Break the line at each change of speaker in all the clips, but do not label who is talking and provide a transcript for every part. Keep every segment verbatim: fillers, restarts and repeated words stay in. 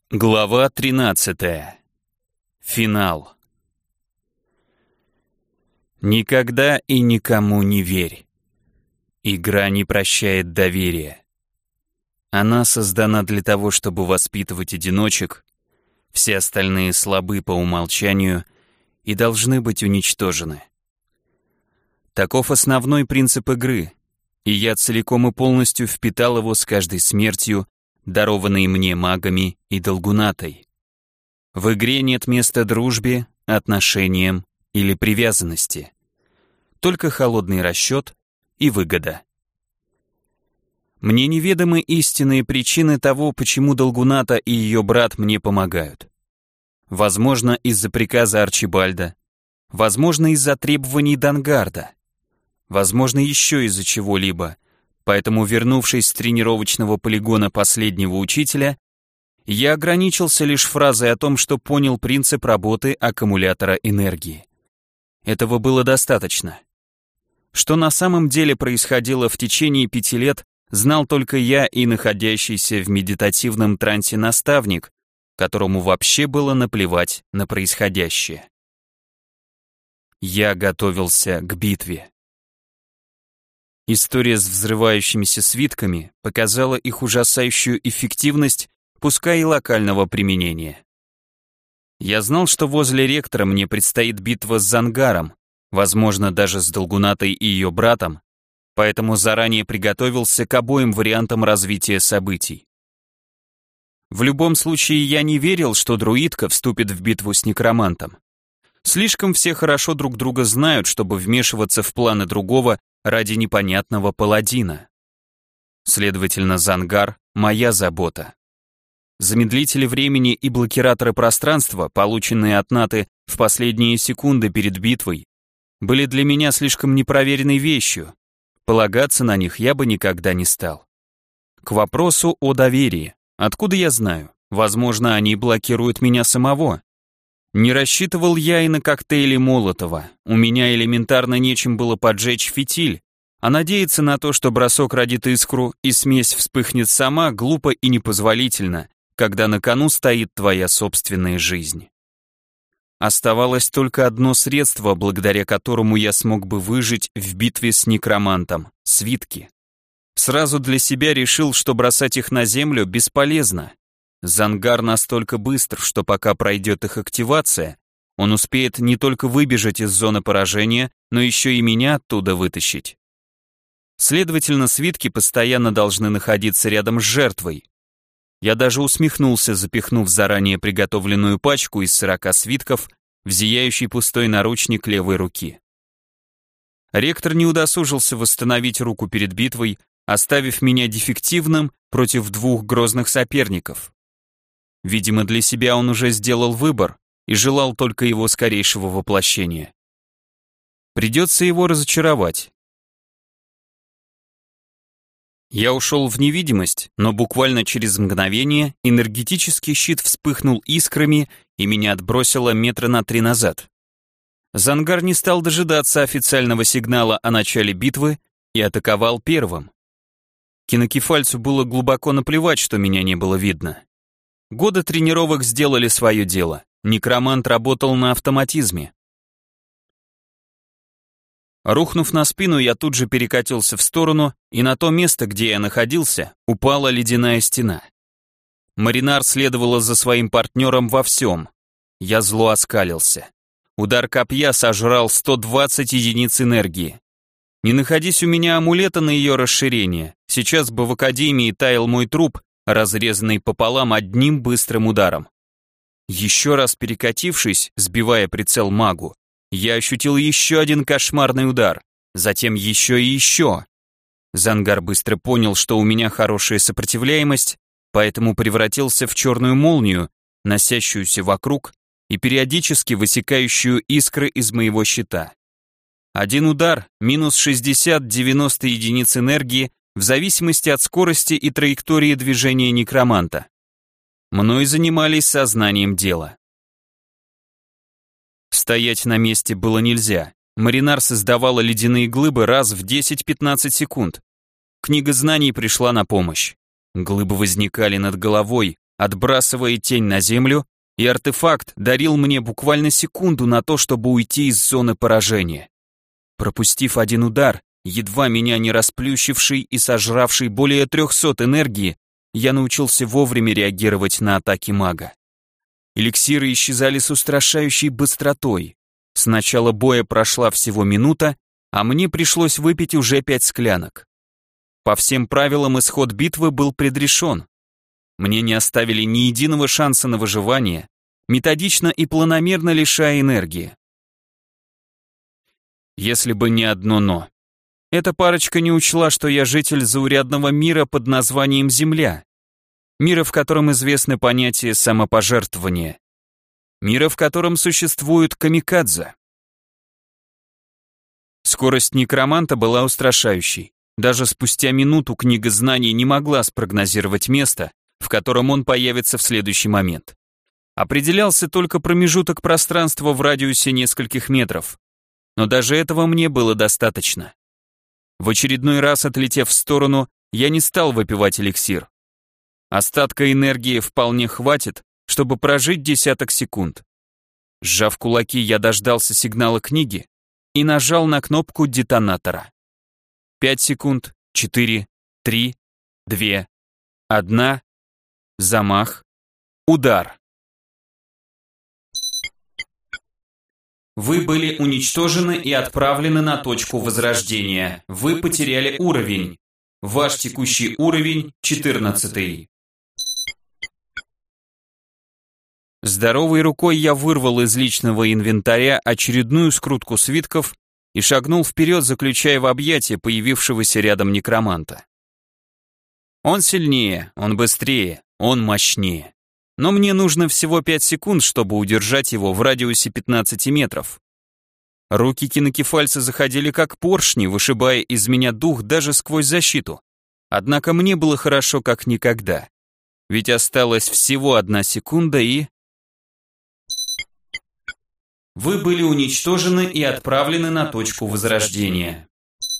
Глава тринадцатая. Финал. Никогда и никому не верь. Игра не прощает доверия. Она создана для того, чтобы воспитывать одиночек, все остальные слабы по умолчанию и должны быть уничтожены. Таков основной принцип игры, и я целиком и полностью впитал его с каждой смертью, дарованные мне магами и Долгунатой. В игре нет места дружбе, отношениям или привязанности. Только холодный расчет и выгода. Мне неведомы истинные причины того, почему Долгуната и ее брат мне помогают. Возможно, из-за приказа Арчибальда, возможно, из-за требований Дангарда, возможно, еще из-за чего-либо. Поэтому, вернувшись с тренировочного полигона последнего учителя, я ограничился лишь фразой о том, что понял принцип работы аккумулятора энергии. Этого было достаточно. Что на самом деле происходило в течение пяти лет, знал только я и находящийся в медитативном трансе наставник, которому вообще было наплевать на происходящее. Я готовился к битве. История с взрывающимися свитками показала их ужасающую эффективность, пускай и локального применения. Я знал, что возле ректора мне предстоит битва с Зангаром, возможно, даже с Долгунатой и ее братом, поэтому заранее приготовился к обоим вариантам развития событий. В любом случае, я не верил, что друидка вступит в битву с некромантом. Слишком все хорошо друг друга знают, чтобы вмешиваться в планы другого ради непонятного паладина. Следовательно, Зангар — моя забота. Замедлители времени и блокираторы пространства, полученные от Наты в последние секунды перед битвой, были для меня слишком непроверенной вещью. Полагаться на них я бы никогда не стал. К вопросу о доверии. Откуда я знаю? Возможно, они блокируют меня самого. Не рассчитывал я и на коктейли Молотова. У меня элементарно нечем было поджечь фитиль, а надеяться на то, что бросок родит искру и смесь вспыхнет сама, глупо и непозволительно, когда на кону стоит твоя собственная жизнь. Оставалось только одно средство, благодаря которому я смог бы выжить в битве с некромантом — свитки. Сразу для себя решил, что бросать их на землю бесполезно. Зангар настолько быстр, что пока пройдет их активация, он успеет не только выбежать из зоны поражения, но еще и меня оттуда вытащить. Следовательно, свитки постоянно должны находиться рядом с жертвой. Я даже усмехнулся, запихнув заранее приготовленную пачку из сорока свитков в зияющий пустой наручник левой руки. Ректор не удосужился восстановить руку перед битвой, оставив меня дефективным против двух грозных соперников. Видимо, для себя он уже сделал выбор и желал только его скорейшего воплощения. Придется его разочаровать. Я ушел в невидимость, но буквально через мгновение энергетический щит вспыхнул искрами и меня отбросило метра на три назад. Зангар не стал дожидаться официального сигнала о начале битвы и атаковал первым. Кинокефальцу было глубоко наплевать, что меня не было видно. Годы тренировок сделали свое дело. Некромант работал на автоматизме. Рухнув на спину, я тут же перекатился в сторону, и на то место, где я находился, упала ледяная стена. Маринар следовала за своим партнером во всем. Я зло оскалился. Удар копья сожрал сто двадцать единиц энергии. Не находись у меня амулета на ее расширение, сейчас бы в Академии таял мой труп, разрезанный пополам одним быстрым ударом. Еще раз перекатившись, сбивая прицел магу, я ощутил еще один кошмарный удар, затем еще и еще. Зангар быстро понял, что у меня хорошая сопротивляемость, поэтому превратился в черную молнию, носящуюся вокруг и периодически высекающую искры из моего щита. Один удар, минус шестьдесят-девяносто единиц энергии, в зависимости от скорости и траектории движения некроманта. Мной занимались сознанием дела. Стоять на месте было нельзя. Маринар создавала ледяные глыбы раз в десять-пятнадцать секунд. Книга знаний пришла на помощь. Глыбы возникали над головой, отбрасывая тень на землю, и артефакт дарил мне буквально секунду на то, чтобы уйти из зоны поражения. Пропустив один удар, едва меня не расплющивший и сожравший более трехсот энергии, я научился вовремя реагировать на атаки мага. Эликсиры исчезали с устрашающей быстротой. С начала боя прошла всего минута, а мне пришлось выпить уже пять склянок. По всем правилам исход битвы был предрешен. Мне не оставили ни единого шанса на выживание, методично и планомерно лишая энергии. Если бы не одно «но». Эта парочка не учла, что я житель заурядного мира под названием Земля. Мира, в котором известны понятия самопожертвования. Мира, в котором существуют камикадзе. Скорость некроманта была устрашающей. Даже спустя минуту книга знаний не могла спрогнозировать место, в котором он появится в следующий момент. Определялся только промежуток пространства в радиусе нескольких метров. Но даже этого мне было достаточно. В очередной раз, отлетев в сторону, я не стал выпивать эликсир. Остатка энергии вполне хватит, чтобы прожить десяток секунд. Сжав кулаки, я дождался сигнала книги и нажал на кнопку детонатора. Пять секунд, четыре, три, две, одна, замах, удар. Вы были уничтожены и отправлены на точку возрождения. Вы потеряли уровень. Ваш текущий уровень четырнадцатый. Здоровой рукой я вырвал из личного инвентаря очередную скрутку свитков и шагнул вперед, заключая в объятия появившегося рядом некроманта. Он сильнее, он быстрее, он мощнее. Но мне нужно всего пять секунд, чтобы удержать его в радиусе пятнадцати метров. Руки кинокефальца заходили как поршни, вышибая из меня дух даже сквозь защиту. Однако мне было хорошо как никогда. Ведь осталась всего одна секунда и... Вы были уничтожены и отправлены на точку возрождения.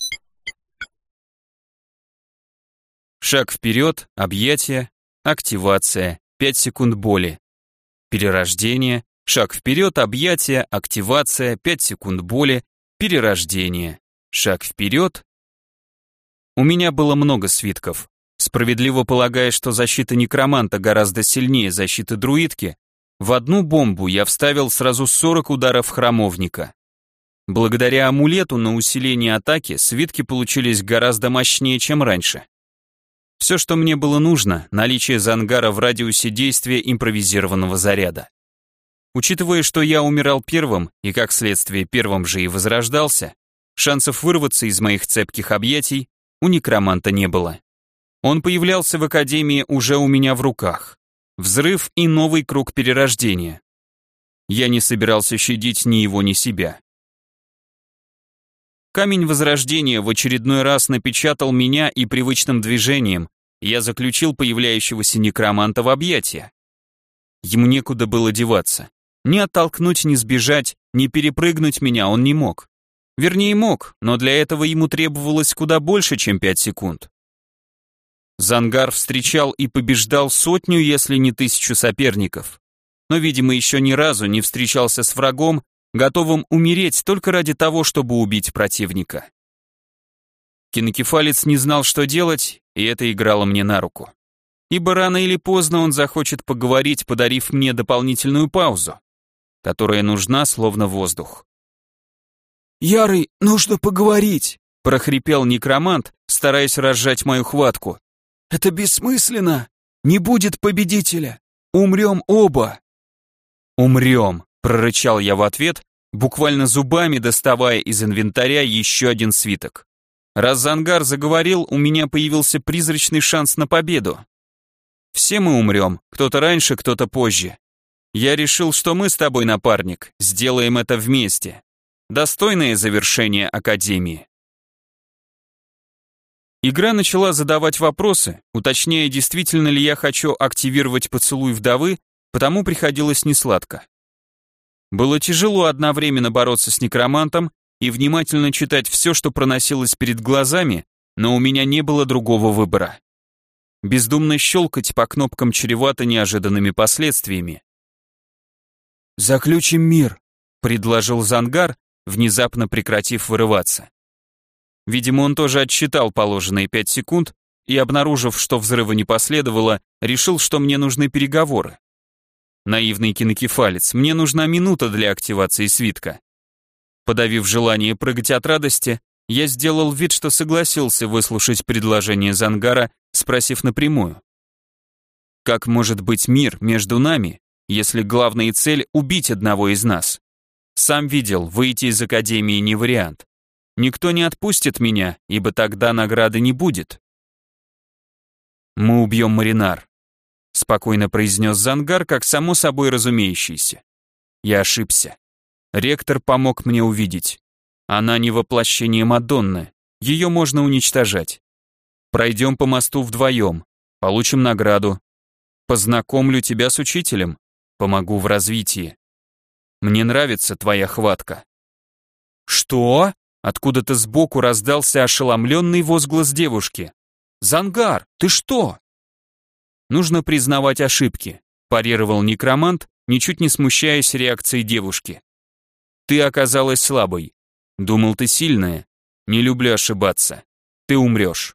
Шаг вперед, объятие, активация. пять секунд боли. Перерождение, шаг вперед, объятие, активация, пять секунд боли, перерождение, шаг вперед. У меня было много свитков. Справедливо полагая, что защита некроманта гораздо сильнее защиты друидки, в одну бомбу я вставил сразу сорок ударов храмовника. Благодаря амулету на усиление атаки свитки получились гораздо мощнее, чем раньше. Все, что мне было нужно, наличие зангара в радиусе действия импровизированного заряда. Учитывая, что я умирал первым и, как следствие, первым же и возрождался, шансов вырваться из моих цепких объятий у некроманта не было. Он появлялся в Академии уже у меня в руках. Взрыв и новый круг перерождения. Я не собирался щадить ни его, ни себя. Камень возрождения в очередной раз напечатал меня, и привычным движением я заключил появляющегося некроманта в объятия. Ему некуда было деваться. Ни оттолкнуть, ни сбежать, ни перепрыгнуть меня он не мог. Вернее, мог, но для этого ему требовалось куда больше, чем пять секунд. Зангар встречал и побеждал сотню, если не тысячу соперников. Но, видимо, еще ни разу не встречался с врагом, готовым умереть только ради того, чтобы убить противника. Кинокефалец не знал, что делать, и это играло мне на руку. Ибо рано или поздно он захочет поговорить, подарив мне дополнительную паузу, которая нужна словно воздух.
«Ярый, нужно поговорить», — прохрипел некромант,
стараясь разжать мою хватку.
«Это бессмысленно. Не будет победителя. Умрем оба».
«Умрем», — прорычал я в ответ, буквально зубами доставая из инвентаря еще один свиток. Раз Зангар заговорил, у меня появился призрачный шанс на победу. Все мы умрем, кто-то раньше, кто-то позже. Я решил, что мы с тобой, напарник, сделаем это вместе. Достойное завершение Академии. Игра начала задавать вопросы, уточняя, действительно ли я хочу активировать поцелуй вдовы, потому приходилось несладко. Было тяжело одновременно бороться с некромантом и внимательно читать все, что проносилось перед глазами, но у меня не было другого выбора. Бездумно щелкать по кнопкам чревато неожиданными последствиями.
«Заключим мир»,
— предложил Зангар, внезапно прекратив вырываться. Видимо, он тоже отсчитал положенные пять секунд и, обнаружив, что взрыва не последовало, решил, что мне нужны переговоры. Наивный кинокефалец, мне нужна минута для активации свитка. Подавив желание прыгать от радости, я сделал вид, что согласился выслушать предложение Зангара, спросив напрямую. Как может быть мир между нами, если главная цель — убить одного из нас? Сам видел, выйти из Академии не вариант. Никто не отпустит меня, ибо тогда награды не будет. «Мы убьем Маринар», — спокойно произнес Зангар, как само собой разумеющийся. Я ошибся. Ректор помог мне увидеть. Она не воплощение Мадонны, ее можно уничтожать. Пройдем по мосту вдвоем, получим награду. Познакомлю тебя с учителем, помогу в развитии. Мне нравится твоя хватка». «Что?» Откуда-то сбоку раздался ошеломленный возглас девушки. «Зангар, ты что?» «Нужно признавать ошибки», парировал некромант, ничуть не смущаясь реакцией девушки. «Ты оказалась слабой. Думал, ты сильная. Не люблю ошибаться. Ты умрешь».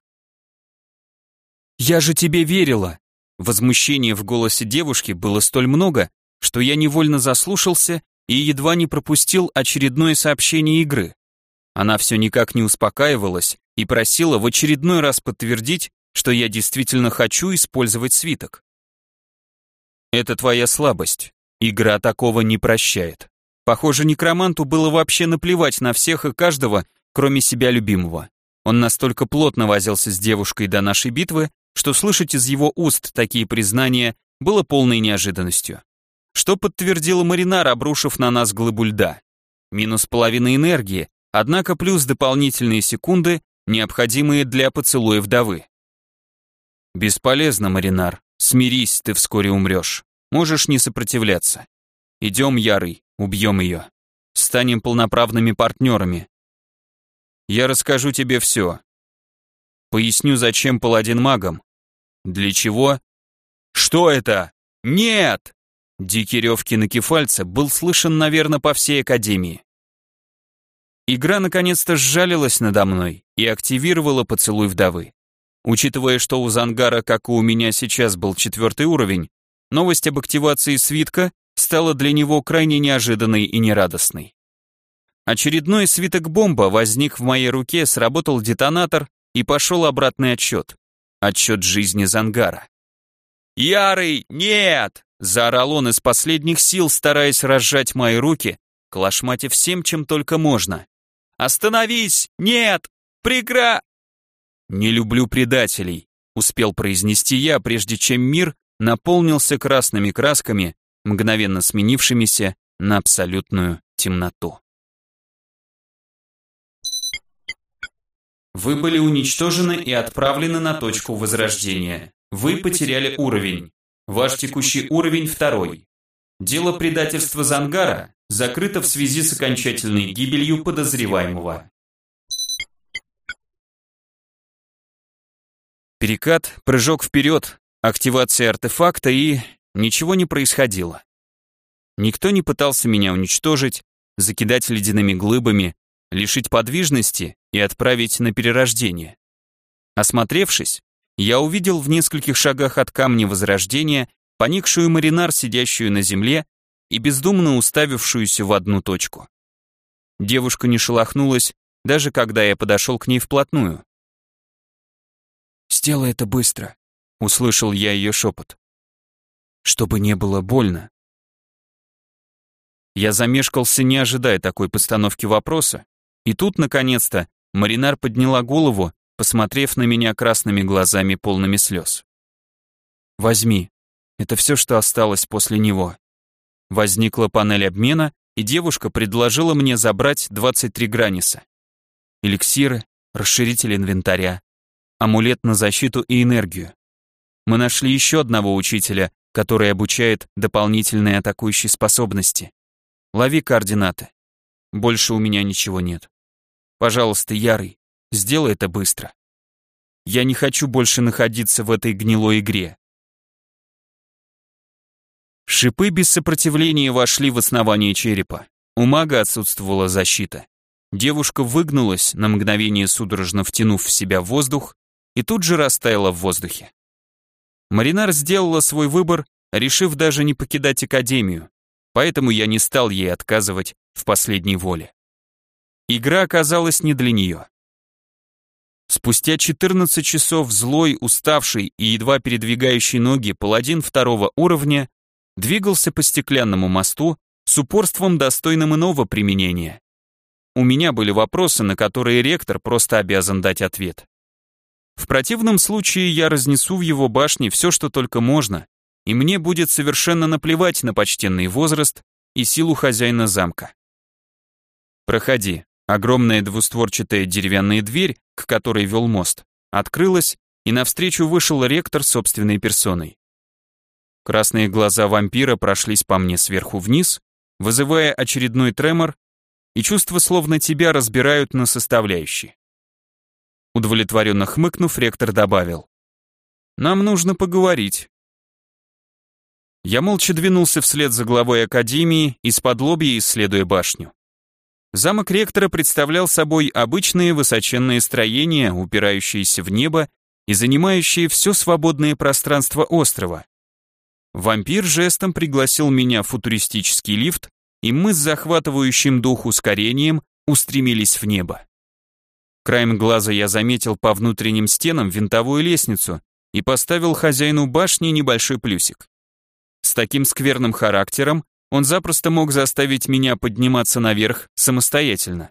«Я же тебе верила!» Возмущения в голосе девушки было столь много, что я невольно заслушался и едва не пропустил очередное сообщение игры. Она все никак не успокаивалась и просила в очередной раз подтвердить, что я действительно хочу использовать свиток. «Это твоя слабость. Игра такого не прощает». Похоже, некроманту было вообще наплевать на всех и каждого, кроме себя любимого. Он настолько плотно возился с девушкой до нашей битвы, что слышать из его уст такие признания было полной неожиданностью. Что подтвердила Маринар, обрушив на нас глыбу льда. Минус половина энергии, однако плюс дополнительные секунды, необходимые для поцелуя вдовы. «Бесполезно, Маринар. Смирись, ты вскоре умрешь. Можешь не сопротивляться. Идем, Ярый, убьем ее. Станем полноправными партнерами. Я расскажу тебе все. Поясню, зачем паладин магом. Для чего? Что это? Нет!» Дикий рев кинокефальца был слышен, наверное, по всей Академии. Игра наконец-то сжалилась надо мной и активировала поцелуй вдовы. Учитывая, что у Зангара, как и у меня сейчас, был четвертый уровень, новость об активации свитка стала для него крайне неожиданной и нерадостной. Очередной свиток-бомба возник в моей руке, сработал детонатор и пошел обратный отсчет. Отсчет жизни Зангара. «Ярый, нет!» — заорал он из последних сил, стараясь разжать мои руки, клашматив всем, чем только можно. «Остановись! Нет! Прекра...» «Не люблю предателей», — успел произнести я, прежде чем мир наполнился красными красками, мгновенно сменившимися на абсолютную темноту. Вы были уничтожены и отправлены на точку возрождения. Вы потеряли уровень. Ваш текущий уровень второй. Дело предательства Зангара закрыто в связи с окончательной гибелью подозреваемого. Перекат, прыжок вперед, активация артефакта и... ничего не происходило. Никто не пытался меня уничтожить, закидать ледяными глыбами, лишить подвижности и отправить на перерождение. Осмотревшись, я увидел в нескольких шагах от камня возрождения поникшую Маринар, сидящую на земле и бездумно уставившуюся в одну точку. Девушка не шелохнулась, даже когда я подошел к ней вплотную.
«Сделай это быстро», —
услышал я ее шепот.
«Чтобы не было больно».
Я замешкался, не ожидая такой постановки вопроса, и тут, наконец-то, Маринар подняла голову, посмотрев на меня красными глазами, полными слез. «Возьми, это все, что осталось после него». Возникла панель обмена, и девушка предложила мне забрать двадцать три граниса. Эликсиры, расширитель инвентаря, амулет на защиту и энергию. Мы нашли еще одного учителя, который обучает дополнительные атакующие способности. Лови координаты. Больше у меня ничего нет. Пожалуйста, Ярый, сделай это быстро. Я не хочу больше находиться в этой гнилой игре. Шипы без сопротивления вошли в основание черепа. У мага отсутствовала защита. Девушка выгнулась, на мгновение судорожно втянув в себя воздух, и тут же растаяла в воздухе. Маринар сделала свой выбор, решив даже не покидать академию, поэтому я не стал ей отказывать в последней воле. Игра оказалась не для нее. Спустя четырнадцать часов злой, уставший и едва передвигающий ноги паладин второго уровня двигался по стеклянному мосту с упорством, достойным иного применения. У меня были вопросы, на которые ректор просто обязан дать ответ. В противном случае я разнесу в его башне все, что только можно, и мне будет совершенно наплевать на почтенный возраст и силу хозяина замка. «Проходи». Огромная двустворчатая деревянная дверь, к которой вел мост, открылась, и навстречу вышел ректор собственной персоной. Красные глаза вампира прошлись по мне сверху вниз, вызывая очередной тремор, и чувства словно тебя разбирают на составляющие. Удовлетворенно хмыкнув, ректор добавил: «Нам нужно поговорить». Я молча двинулся вслед за главой академии, из-под лобья исследуя башню. Замок ректора представлял собой обычные высоченные строения, упирающиеся в небо и занимающие все свободное пространство острова. Вампир жестом пригласил меня в футуристический лифт, и мы с захватывающим дух ускорением устремились в небо. Краем глаза я заметил по внутренним стенам винтовую лестницу и поставил хозяину башни небольшой плюсик. С таким скверным характером он запросто мог заставить меня подниматься наверх самостоятельно.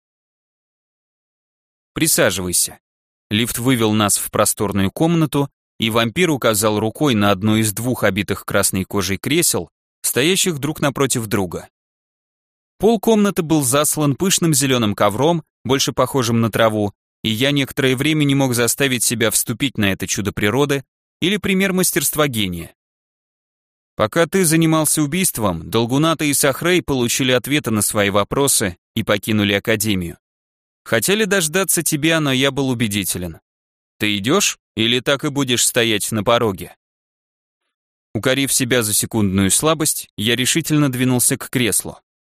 «Присаживайся». Лифт вывел нас в просторную комнату, и вампир указал рукой на одно из двух обитых красной кожей кресел, стоящих друг напротив друга. Пол комнаты был заслан пышным зеленым ковром, больше похожим на траву, и я некоторое время не мог заставить себя вступить на это чудо природы или пример мастерства гения. Пока ты занимался убийством, Долгуната и Сахрей получили ответы на свои вопросы и покинули академию. Хотели дождаться тебя, но я был убедителен. Ты идешь или так и будешь стоять на пороге? Укорив себя за секундную слабость, я решительно двинулся к креслу.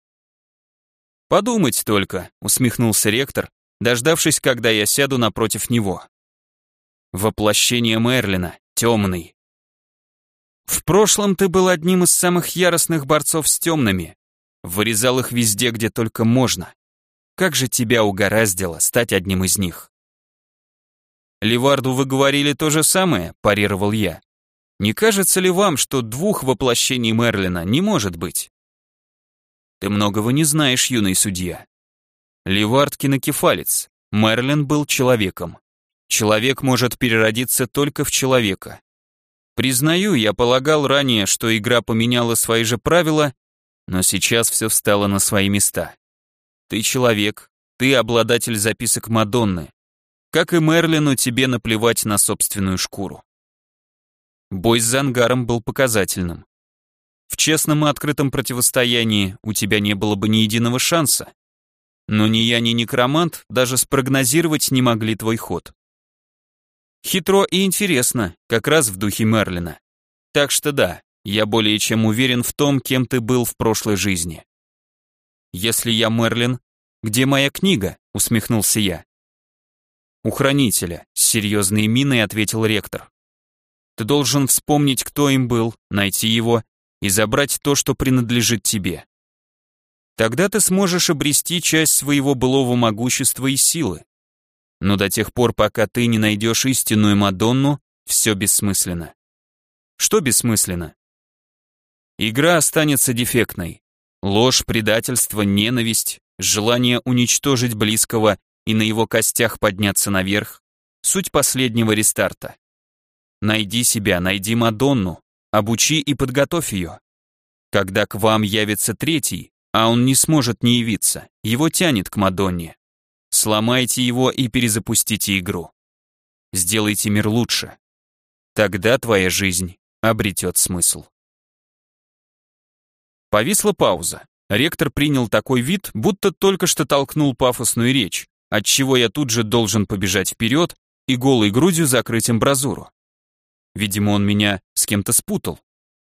«Подумать только», — усмехнулся ректор, дождавшись, когда я сяду напротив него. «Воплощение Мерлина, темный. В прошлом ты был одним из самых яростных борцов с темными, вырезал их везде, где только можно. Как же тебя угораздило стать одним из них?» «Ливарду вы говорили то же самое», — парировал я. «Не кажется ли вам, что двух воплощений Мерлина не может быть?» «Ты многого не знаешь, юный судья. Ливард кинокефалец, Мерлин был человеком. Человек может переродиться только в человека. Признаю, я полагал ранее, что игра поменяла свои же правила, но сейчас все встало на свои места. Ты человек, ты обладатель записок Мадонны. Как и Мерлину, тебе наплевать на собственную шкуру». Бой с Зангаром был показательным. В честном и открытом противостоянии у тебя не было бы ни единого шанса. Но ни я, ни некромант даже спрогнозировать не могли твой ход. Хитро и интересно, как раз в духе Мерлина. Так что да, я более чем уверен в том, кем ты был в прошлой жизни. «Если я Мерлин, где моя книга?» — усмехнулся я. «У хранителя», — с серьезной миной ответил ректор. «Ты должен вспомнить, кто им был, найти его и забрать то, что принадлежит тебе. Тогда ты сможешь обрести часть своего былого могущества и силы. Но до тех пор, пока ты не найдешь истинную Мадонну, все бессмысленно». «Что бессмысленно?» «Игра останется дефектной. Ложь, предательство, ненависть, желание уничтожить близкого и на его костях подняться наверх — суть последнего рестарта. Найди себя, найди Мадонну, обучи и подготовь ее. Когда к вам явится третий, а он не сможет не явиться, его тянет к Мадонне. Сломайте его и перезапустите игру. Сделайте мир лучше. Тогда твоя жизнь обретет смысл». Повисла пауза. Ректор принял такой вид, будто только что толкнул пафосную речь, отчего я тут же должен побежать вперед и голой грудью закрыть амбразуру. Видимо, он меня с кем-то спутал.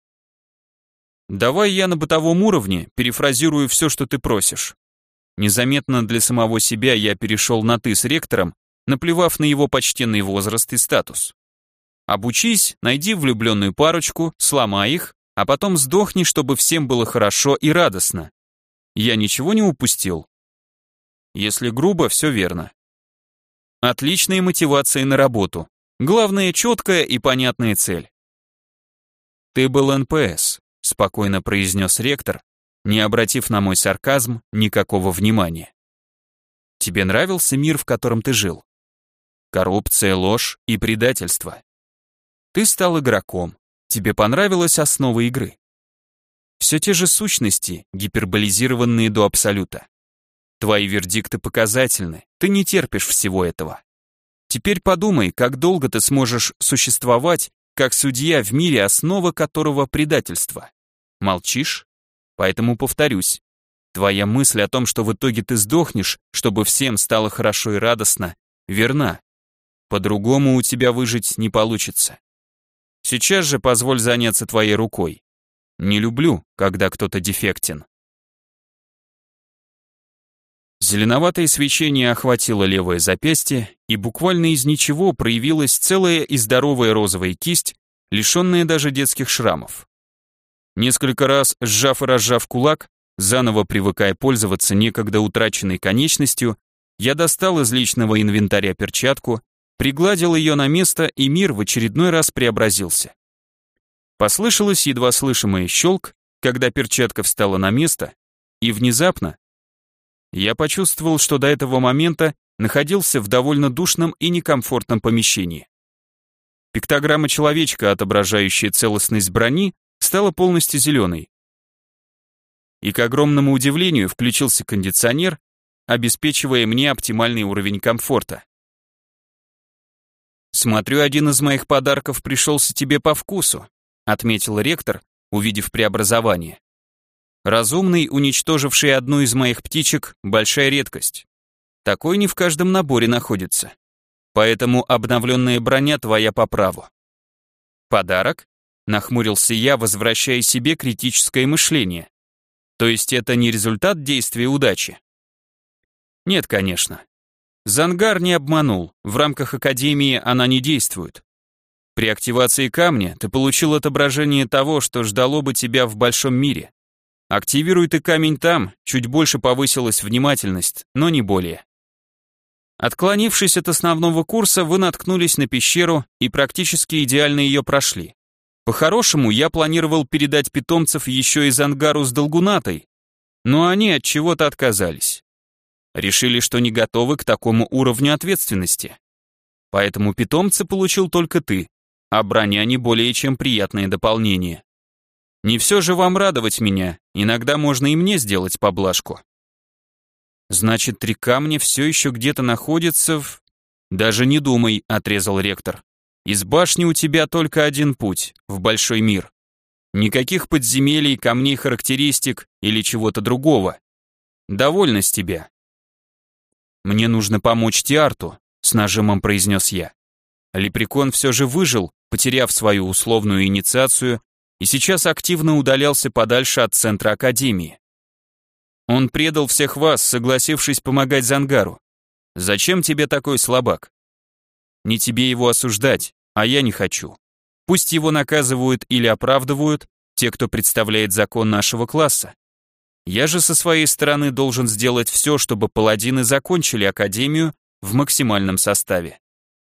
Давай я на бытовом уровне перефразирую все, что ты просишь. Незаметно для самого себя я перешел на «ты» с ректором, наплевав на его почтенный возраст и статус. Обучись, найди влюбленную парочку, сломай их, а потом сдохни, чтобы всем было хорошо и радостно. Я ничего не упустил? Если грубо, все верно. Отличная мотивация на работу. Главное, четкая и понятная цель. Ты был эн пэ эс, спокойно произнес ректор, не обратив на мой сарказм никакого внимания. Тебе нравился мир, в котором ты жил? Коррупция, ложь и предательство. Ты стал игроком. Тебе понравилась основа игры. Все те же сущности, гиперболизированные до абсолюта. Твои вердикты показательны, ты не терпишь всего этого. Теперь подумай, как долго ты сможешь существовать, как судья в мире, основа которого предательство. Молчишь? Поэтому повторюсь. Твоя мысль о том, что в итоге ты сдохнешь, чтобы всем стало хорошо и радостно, верна. По-другому у тебя выжить не получится. Сейчас же позволь заняться твоей рукой. Не люблю, когда кто-то дефектен. Зеленоватое свечение охватило левое запястье, и буквально из ничего проявилась целая и здоровая розовая кисть, лишенная даже детских шрамов. Несколько раз, сжав и разжав кулак, заново привыкая пользоваться некогда утраченной конечностью, я достал из личного инвентаря перчатку, пригладил ее на место, и мир в очередной раз преобразился. Послышалось едва слышимое щелк, когда перчатка встала на место, и внезапно я почувствовал, что до этого момента находился в довольно душном и некомфортном помещении. Пиктограмма человечка, отображающая целостность брони, стала полностью зеленой. И к огромному удивлению включился кондиционер, обеспечивая мне оптимальный уровень комфорта. «Смотрю, один из моих подарков пришелся тебе по вкусу», отметил ректор, увидев преобразование. «Разумный, уничтоживший одну из моих птичек, большая редкость. Такой не в каждом наборе находится. Поэтому обновленная броня твоя по праву». «Подарок?» — нахмурился я, возвращая себе критическое мышление. «То есть это не результат действия удачи?» «Нет, конечно. Зангар не обманул, в рамках Академии она не действует. При активации камня ты получил отображение того, что ждало бы тебя в большом мире. Активируй ты камень там, чуть больше повысилась внимательность, но не более». Отклонившись от основного курса, вы наткнулись на пещеру и практически идеально ее прошли. По-хорошему, я планировал передать питомцев еще и Зангару с Долгунатой, но они от чего-то отказались. Решили, что не готовы к такому уровню ответственности. Поэтому питомца получил только ты, а броня не более чем приятное дополнение. Не все же вам радовать меня, иногда можно и мне сделать поблажку. Значит, три камня все еще где-то находятся в... Даже не думай, отрезал ректор. Из башни у тебя только один путь, в большой мир. Никаких подземелий, камней характеристик или чего-то другого. Довольно с тебя. Мне нужно помочь Тиарту, с нажимом произнес я. Лепрекон все же выжил, потеряв свою условную инициацию, и сейчас активно удалялся подальше от центра Академии. Он предал всех вас, согласившись помогать Зангару. Зачем тебе такой слабак? Не тебе его осуждать, а я не хочу. Пусть его наказывают или оправдывают те, кто представляет закон нашего класса. Я же со своей стороны должен сделать все, чтобы паладины закончили Академию в максимальном составе.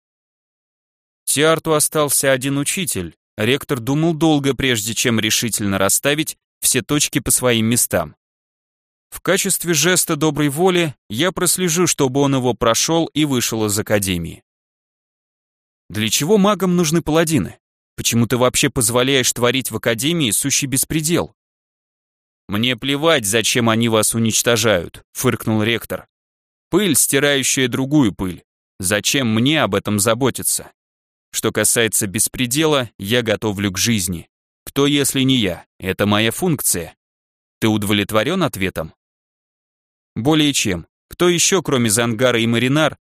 Тиарту остался один учитель. Ректор думал долго, прежде чем решительно расставить все точки по своим местам. В качестве жеста доброй воли я прослежу, чтобы он его прошел и вышел из Академии. Для чего магам нужны паладины? Почему ты вообще позволяешь творить в Академии сущий беспредел? Мне плевать, зачем они вас уничтожают, фыркнул ректор. Пыль, стирающая другую пыль. Зачем мне об этом заботиться? Что касается беспредела, я готовлю к жизни. Кто, если не я? Это моя функция. Ты удовлетворен ответом? Более чем. Кто еще, кроме Зангара и Маринар,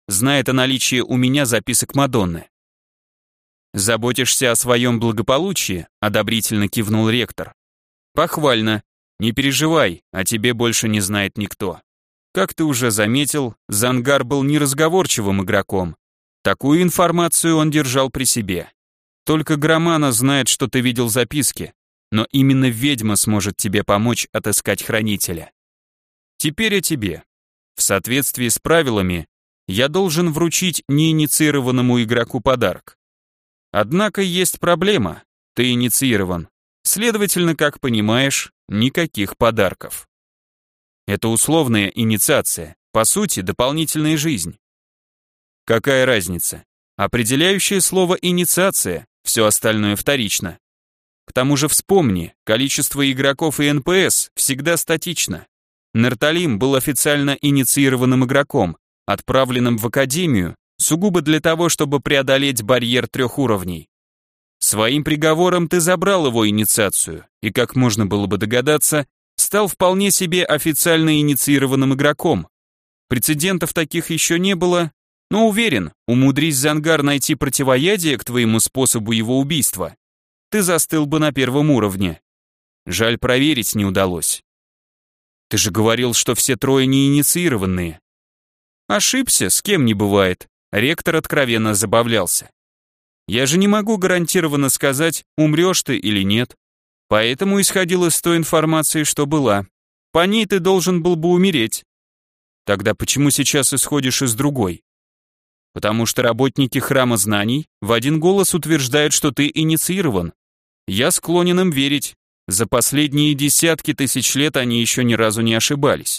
знает о наличии у меня записок Мадонны. «Заботишься о своем благополучии?» — одобрительно кивнул ректор. «Похвально. Не переживай, о тебе больше не знает никто. Как ты уже заметил, Зангар был неразговорчивым игроком. Такую информацию он держал при себе. Только Громана знает, что ты видел записки, но именно ведьма сможет тебе помочь отыскать хранителя. Теперь о тебе. В соответствии с правилами, я должен вручить неинициированному игроку подарок. Однако есть проблема, ты инициирован. Следовательно, как понимаешь, никаких подарков. Это условная инициация, по сути, дополнительная жизнь. Какая разница? Определяющее слово «инициация», все остальное вторично. К тому же вспомни, количество игроков и эн пэ эс всегда статично. Нарталим был официально инициированным игроком, отправленным в академию, сугубо для того, чтобы преодолеть барьер трех уровней. Своим приговором ты забрал его инициацию, и, как можно было бы догадаться, стал вполне себе официально инициированным игроком. Прецедентов таких еще не было, но уверен, умудрись Зангар найти противоядие к твоему способу его убийства, ты застыл бы на первом уровне. Жаль, проверить не удалось. Ты же говорил, что все трое не инициированные. Ошибся, с кем не бывает. Ректор откровенно забавлялся. Я же не могу гарантированно сказать, умрешь ты или нет. Поэтому исходил из той информации, что была. По ней ты должен был бы умереть. Тогда почему сейчас исходишь из другой? Потому что работники Храма Знаний в один голос утверждают, что ты инициирован. Я склонен им верить. За последние десятки тысяч лет они еще ни разу не ошибались.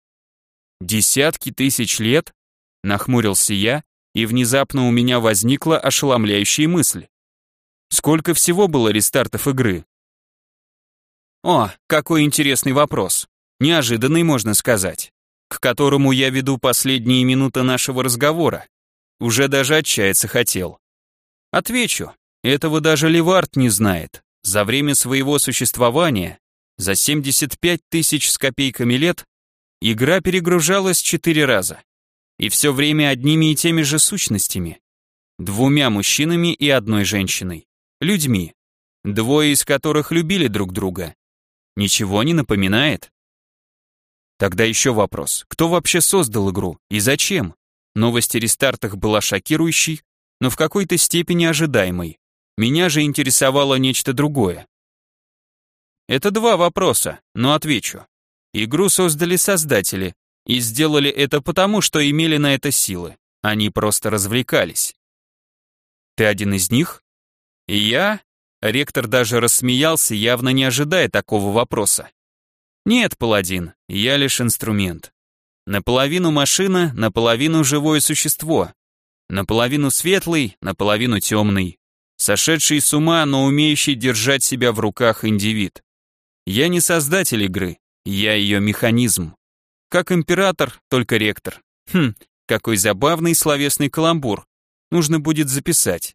Десятки тысяч лет? Нахмурился я, и внезапно у меня возникла ошеломляющая мысль. Сколько всего было рестартов игры? О, какой интересный вопрос. Неожиданный, можно сказать, к которому я веду последние минуты нашего разговора. Уже даже отчаяться хотел. Отвечу, этого даже Левард не знает. За время своего существования, за семьдесят пять тысяч с копейками лет, игра перегружалась четыре раза. И все время одними и теми же сущностями. Двумя мужчинами и одной женщиной. Людьми. Двое из которых любили друг друга. Ничего не напоминает? Тогда еще вопрос. Кто вообще создал игру и зачем? Новость о рестартах была шокирующей, но в какой-то степени ожидаемой. Меня же интересовало нечто другое. Это два вопроса, но отвечу. Игру создали создатели, и сделали это потому, что имели на это силы. Они просто развлекались. Ты один из них? И я? Ректор даже рассмеялся, явно не ожидая такого вопроса. Нет, паладин, я лишь инструмент. Наполовину машина, наполовину живое существо. Наполовину светлый, наполовину темный. Сошедший с ума, но умеющий держать себя в руках индивид. Я не создатель игры, я ее механизм. Как император, только ректор. Хм, какой забавный словесный каламбур. Нужно будет записать.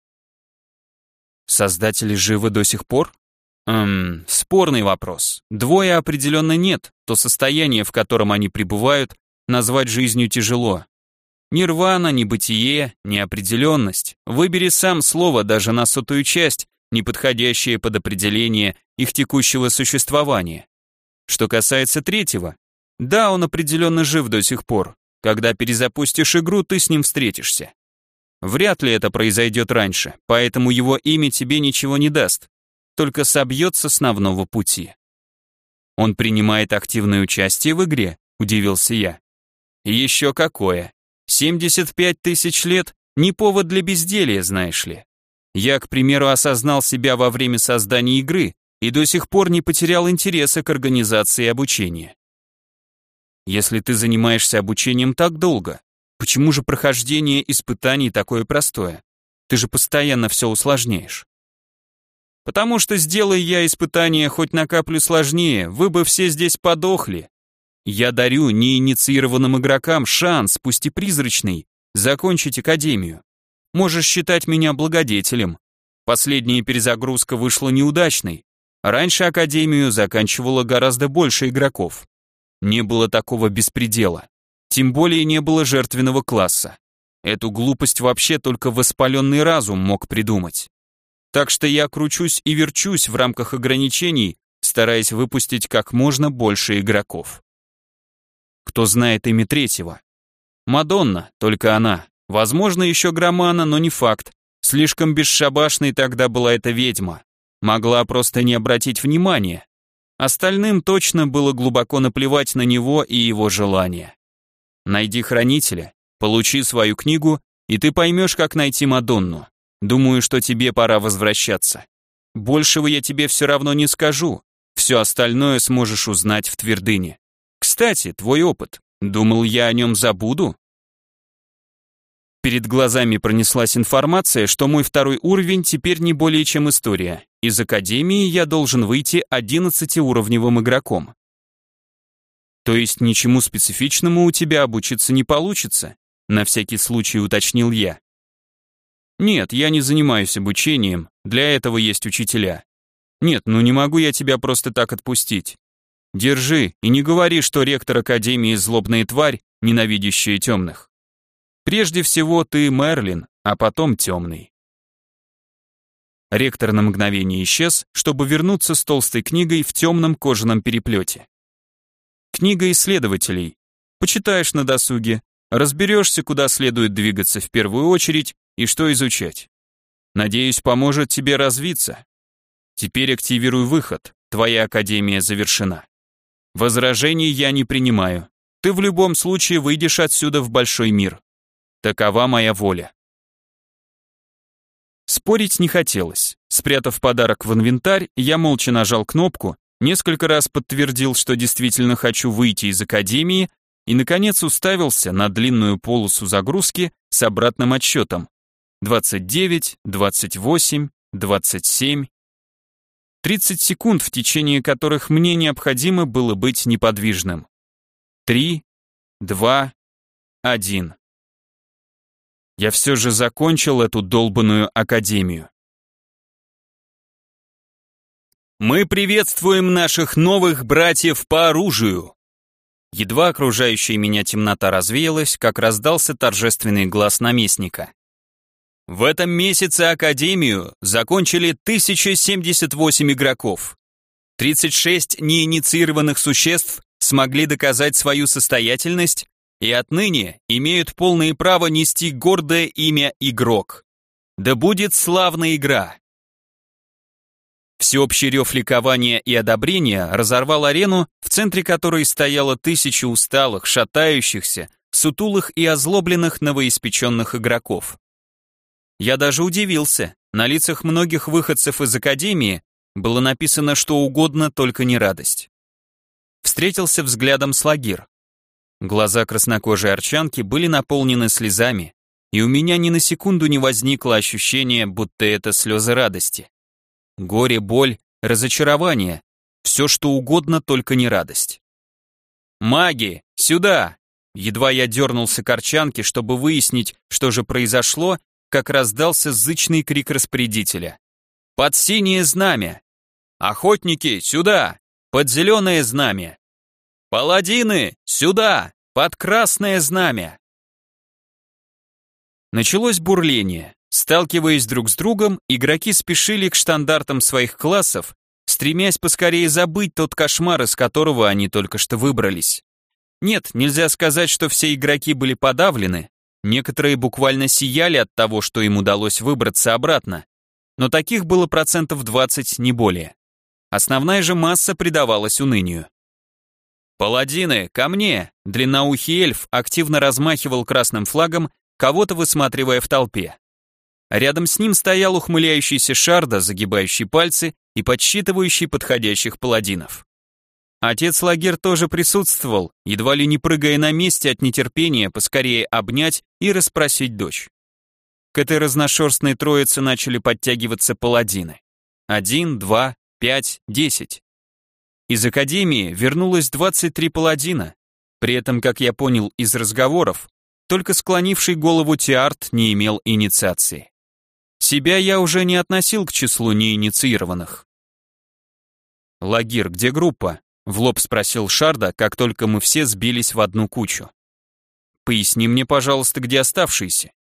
Создатели живы до сих пор? Эм, спорный вопрос. Двое определенно нет, то состояние, в котором они пребывают, назвать жизнью тяжело. Нирвана, небытие, неопределенность. Выбери сам слово даже на сотую часть, не подходящее под определение их текущего существования. Что касается третьего, да, он определенно жив до сих пор. Когда перезапустишь игру, ты с ним встретишься. Вряд ли это произойдет раньше, поэтому его имя тебе ничего не даст, только собьет с основного пути. Он принимает активное участие в игре, удивился я. Еще какое. семьдесят пять тысяч лет — не повод для безделья, знаешь ли. Я, к примеру, осознал себя во время создания игры и до сих пор не потерял интереса к организации обучения. Если ты занимаешься обучением так долго, почему же прохождение испытаний такое простое? Ты же постоянно все усложняешь. Потому что, сделай я испытания хоть на каплю сложнее, вы бы все здесь подохли. Я дарю неинициированным игрокам шанс, пусть и призрачный, закончить академию. Можешь считать меня благодетелем. Последняя перезагрузка вышла неудачной. Раньше академию заканчивало гораздо больше игроков. Не было такого беспредела. Тем более не было жертвенного класса. Эту глупость вообще только воспаленный разум мог придумать. Так что я кручусь и верчусь в рамках ограничений, стараясь выпустить как можно больше игроков. Кто знает имя третьего? Мадонна, только она. Возможно, еще Громана, но не факт. Слишком бесшабашной тогда была эта ведьма. Могла просто не обратить внимания. Остальным точно было глубоко наплевать на него и его желания. Найди хранителя, получи свою книгу, и ты поймешь, как найти Мадонну. Думаю, что тебе пора возвращаться. Большего я тебе все равно не скажу. Все остальное сможешь узнать в твердыне. Кстати, твой опыт. Думал, я о нем забуду? Перед глазами пронеслась информация, что мой второй уровень теперь не более чем история. Из академии я должен выйти одиннадцатиуровневым игроком. То есть ничему специфичному у тебя обучиться не получится? На всякий случай уточнил я. Нет, я не занимаюсь обучением, для этого есть учителя. Нет, ну не могу я тебя просто так отпустить. Держи и не говори, что ректор академии злобная тварь, ненавидящая темных. Прежде всего ты Мерлин, а потом темный. Ректор на мгновение исчез, чтобы вернуться с толстой книгой в темном кожаном переплете. Книга исследователей. Почитаешь на досуге, разберешься, куда следует двигаться в первую очередь и что изучать. Надеюсь, поможет тебе развиться. Теперь активируй выход, твоя академия завершена. Возражений я не принимаю. Ты в любом случае выйдешь отсюда в большой мир. Такова моя воля. Спорить не хотелось. Спрятав подарок в инвентарь, я молча нажал кнопку, несколько раз подтвердил, что действительно хочу выйти из академии, и, наконец, уставился на длинную полосу загрузки с обратным отсчетом. двадцать девять, двадцать восемь, двадцать семь. тридцать секунд, в течение которых мне необходимо было быть неподвижным. три, два, один. Я все же закончил эту долбанную академию. Мы приветствуем наших новых братьев по оружию. Едва окружающая меня темнота развеялась, как раздался торжественный глас наместника. В этом месяце академию закончили тысяча семьдесят восемь игроков. тридцать шесть неинициированных существ смогли доказать свою состоятельность и отныне имеют полное право нести гордое имя игрок. Да будет славная игра! Всеобщий рев ликования и одобрения разорвал арену, в центре которой стояло тысячи усталых, шатающихся, сутулых и озлобленных новоиспеченных игроков. Я даже удивился, на лицах многих выходцев из академии было написано что угодно, только не радость. Встретился взглядом с Лагир. Глаза краснокожей арчанки были наполнены слезами, и у меня ни на секунду не возникло ощущения, будто это слезы радости. Горе, боль, разочарование, все что угодно, только не радость. «Маги, сюда!» Едва я дернулся к арчанке, чтобы выяснить, что же произошло, как раздался зычный крик распорядителя. «Под синее знамя! Охотники, сюда! Под зеленое знамя! Паладины, сюда! Под красное знамя!» Началось бурление. Сталкиваясь друг с другом, игроки спешили к штандартам своих классов, стремясь поскорее забыть тот кошмар, из которого они только что выбрались. Нет, нельзя сказать, что все игроки были подавлены, некоторые буквально сияли от того, что им удалось выбраться обратно, но таких было процентов двадцать, не более. Основная же масса предавалась унынию. «Паладины, ко мне!» Длинноухий эльф активно размахивал красным флагом, кого-то высматривая в толпе. Рядом с ним стоял ухмыляющийся Шарда, загибающий пальцы и подсчитывающий подходящих паладинов. Отец Лагер тоже присутствовал, едва ли не прыгая на месте от нетерпения поскорее обнять и расспросить дочь. К этой разношерстной троице начали подтягиваться паладины. Один, два, пять, десять. Из академии вернулось двадцать три паладина. При этом, как я понял из разговоров, только склонивший голову Тиарт не имел инициации. Себя я уже не относил к числу неинициированных. «Лагир, где группа?» — в лоб спросил Шарда, как только мы все сбились в одну кучу. «Поясни мне, пожалуйста, где оставшиеся.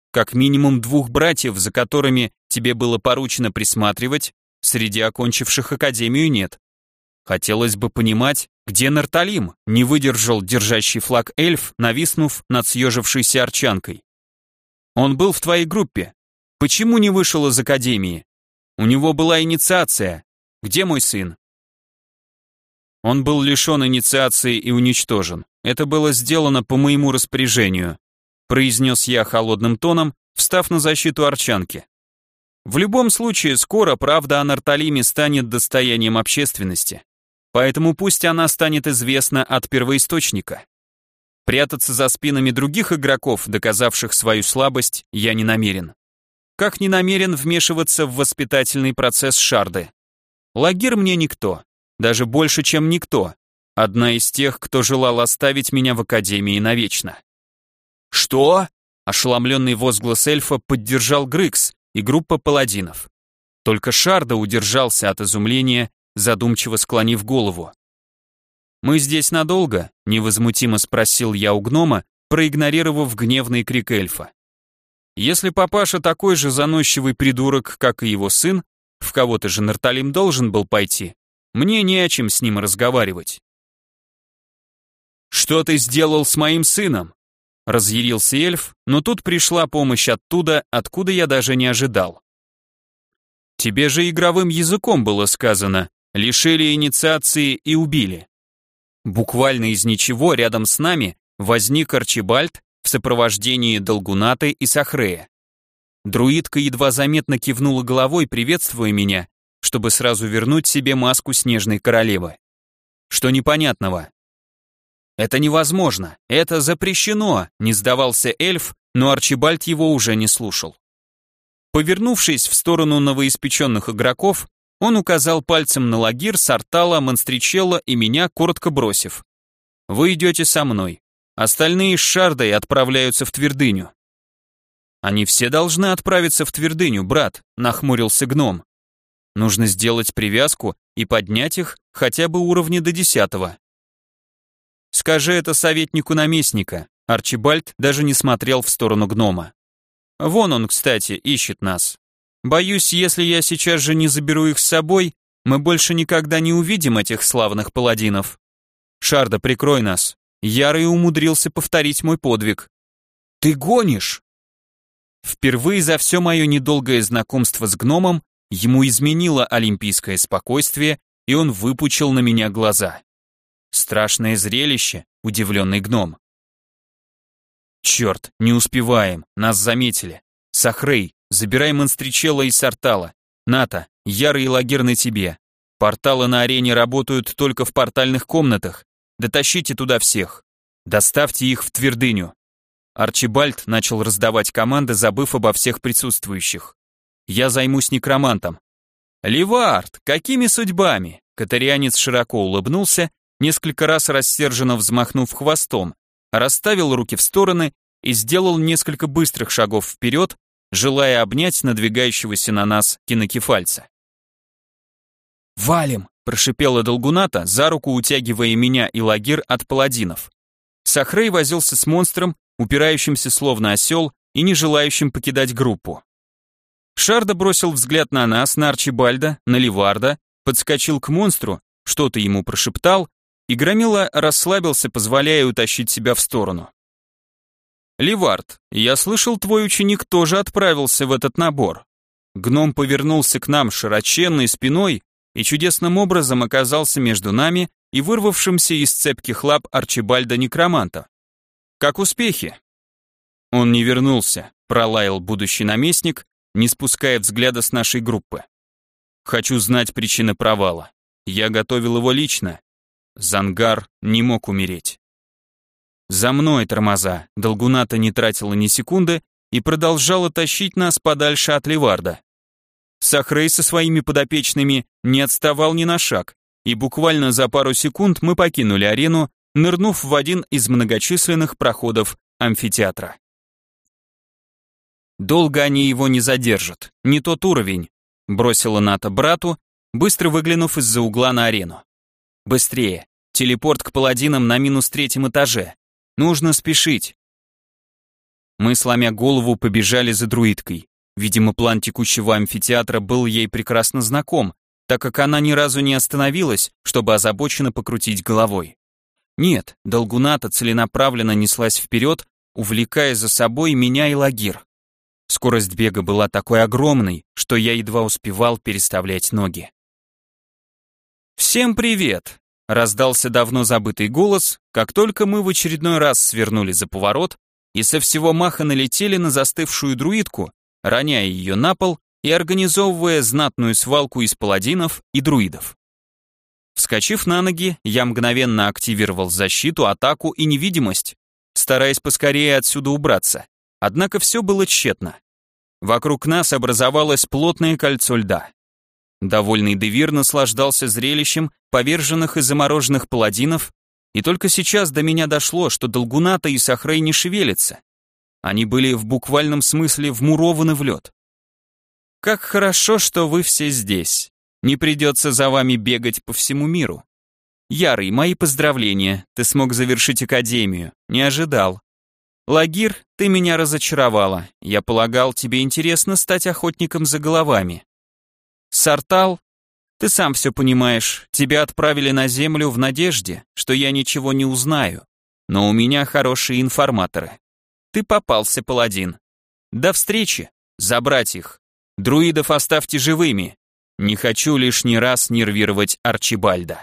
как минимум двух братьев, за которыми тебе было поручено присматривать, среди окончивших академию нет. Хотелось бы понимать, где Нарталим, не выдержал держащий флаг эльф, нависнув над съежившейся арчанкой. Он был в твоей группе. Почему не вышел из академии? У него была инициация. Где мой сын? Он был лишен инициации и уничтожен. Это было сделано по моему распоряжению, произнес я холодным тоном, встав на защиту арчанки. В любом случае, скоро правда о Нарталиме станет достоянием общественности, поэтому пусть она станет известна от первоисточника. Прятаться за спинами других игроков, доказавших свою слабость, я не намерен. Как не намерен вмешиваться в воспитательный процесс Шарды. Лагир мне никто, даже больше, чем никто. Одна из тех, кто желал оставить меня в академии навечно. «Что?» – ошеломленный возглас эльфа поддержал Грыкс и группа паладинов. Только Шарда удержался от изумления, задумчиво склонив голову. «Мы здесь надолго?» – невозмутимо спросил я у гнома, проигнорировав гневный крик эльфа. «Если папаша такой же заносчивый придурок, как и его сын, в кого-то же Нарталим должен был пойти, мне не о чем с ним разговаривать». «Что ты сделал с моим сыном?» – разъярился эльф, но тут пришла помощь оттуда, откуда я даже не ожидал. «Тебе же игровым языком было сказано, лишили инициации и убили». Буквально из ничего рядом с нами возник Арчибальд в сопровождении Долгунаты и Сахрея. Друидка едва заметно кивнула головой, приветствуя меня, чтобы сразу вернуть себе маску снежной королевы. Что непонятного? «Это невозможно, это запрещено», не сдавался эльф, но Арчибальд его уже не слушал. Повернувшись в сторону новоиспеченных игроков, он указал пальцем на Лагир, Сартала, Монстричелло и меня, коротко бросив: «Вы идете со мной, остальные с Шардой отправляются в Твердыню». «Они все должны отправиться в Твердыню, брат», нахмурился гном. «Нужно сделать привязку и поднять их хотя бы уровня до десятого». «Скажи это советнику наместника», Арчибальд даже не смотрел в сторону гнома. «Вон он, кстати, ищет нас. Боюсь, если я сейчас же не заберу их с собой, мы больше никогда не увидим этих славных паладинов. Шарда, прикрой нас. Ярый умудрился повторить мой подвиг». «Ты гонишь?» Впервые за все мое недолгое знакомство с гномом ему изменило олимпийское спокойствие, и он выпучил на меня глаза. Страшное зрелище, удивленный гном. «Черт, не успеваем, нас заметили. Сахрей, забирай Монстричелло и Сартала. Ната, Ярый и Лагир на тебе. Порталы на арене работают только в портальных комнатах. Дотащите туда всех. Доставьте их в Твердыню». Арчибальд начал раздавать команды, забыв обо всех присутствующих. «Я займусь некромантом». «Ливард, какими судьбами?» Катарианец широко улыбнулся, несколько раз рассерженно взмахнув хвостом, расставил руки в стороны и сделал несколько быстрых шагов вперед, желая обнять надвигающегося на нас кинокефальца. «Валим!» – прошипела Долгуната, за руку утягивая меня и Лагир от паладинов. Сахрей возился с монстром, упирающимся словно осел и не желающим покидать группу. Шарда бросил взгляд на нас, на Арчибальда, на Ливарда, подскочил к монстру, что-то ему прошептал, и Громила расслабился, позволяя утащить себя в сторону. «Ливард, я слышал, твой ученик тоже отправился в этот набор». Гном повернулся к нам широченной спиной и чудесным образом оказался между нами и вырвавшимся из цепких лап Арчибальда-некроманта. «Как успехи?» «Он не вернулся», — пролаял будущий наместник, не спуская взгляда с нашей группы. «Хочу знать причины провала. Я готовил его лично. Зангар не мог умереть». «За мной, тормоза!» Долгуната не тратила ни секунды и продолжала тащить нас подальше от Ливарда. Сахрей со своими подопечными не отставал ни на шаг, и буквально за пару секунд мы покинули арену, нырнув в один из многочисленных проходов амфитеатра. «Долго они его не задержат, не тот уровень», бросила Ната брату, быстро выглянув из-за угла на арену. «Быстрее, телепорт к паладинам на минус третьем этаже. Нужно спешить». Мы, сломя голову, побежали за друидкой. Видимо, план текущего амфитеатра был ей прекрасно знаком, так как она ни разу не остановилась, чтобы озабоченно покрутить головой. Нет, Долгуната целенаправленно неслась вперед, увлекая за собой меня и Лагир. Скорость бега была такой огромной, что я едва успевал переставлять ноги. «Всем привет!» — раздался давно забытый голос, как только мы в очередной раз свернули за поворот и со всего маха налетели на застывшую друидку, роняя ее на пол и организовывая знатную свалку из паладинов и друидов. Вскочив на ноги, я мгновенно активировал защиту, атаку и невидимость, стараясь поскорее отсюда убраться. Однако все было тщетно. Вокруг нас образовалось плотное кольцо льда. Довольный Девир наслаждался зрелищем поверженных и замороженных паладинов, и только сейчас до меня дошло, что Долгуната и Сахрей не шевелятся. Они были в буквальном смысле вмурованы в лед. «Как хорошо, что вы все здесь. Не придется за вами бегать по всему миру. Ярый, мои поздравления, ты смог завершить академию. Не ожидал. Лагир, ты меня разочаровала. Я полагал, тебе интересно стать охотником за головами. Сартал, ты сам все понимаешь, тебя отправили на землю в надежде, что я ничего не узнаю. Но у меня хорошие информаторы. Ты попался, паладин. До встречи. Забрать их. Друидов оставьте живыми. Не хочу лишний раз нервировать Арчибальда.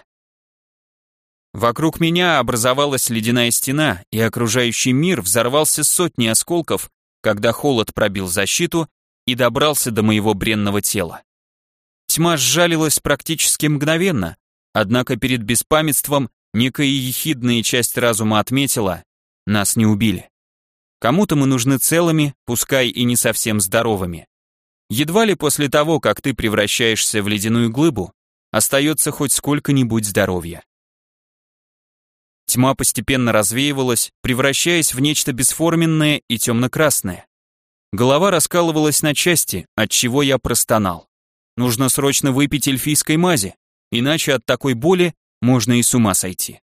Вокруг меня образовалась ледяная стена, и окружающий мир взорвался сотней осколков, когда холод пробил защиту и добрался до моего бренного тела. Тьма сжалилась практически мгновенно, однако перед беспамятством некая ехидная часть разума отметила: нас не убили. Кому-то мы нужны целыми, пускай и не совсем здоровыми. Едва ли после того, как ты превращаешься в ледяную глыбу, остается хоть сколько-нибудь здоровья. Тьма постепенно развеивалась, превращаясь в нечто бесформенное и темно-красное. Голова раскалывалась на части, от чего я простонал. Нужно срочно выпить эльфийской мази, иначе от такой боли можно и с ума сойти.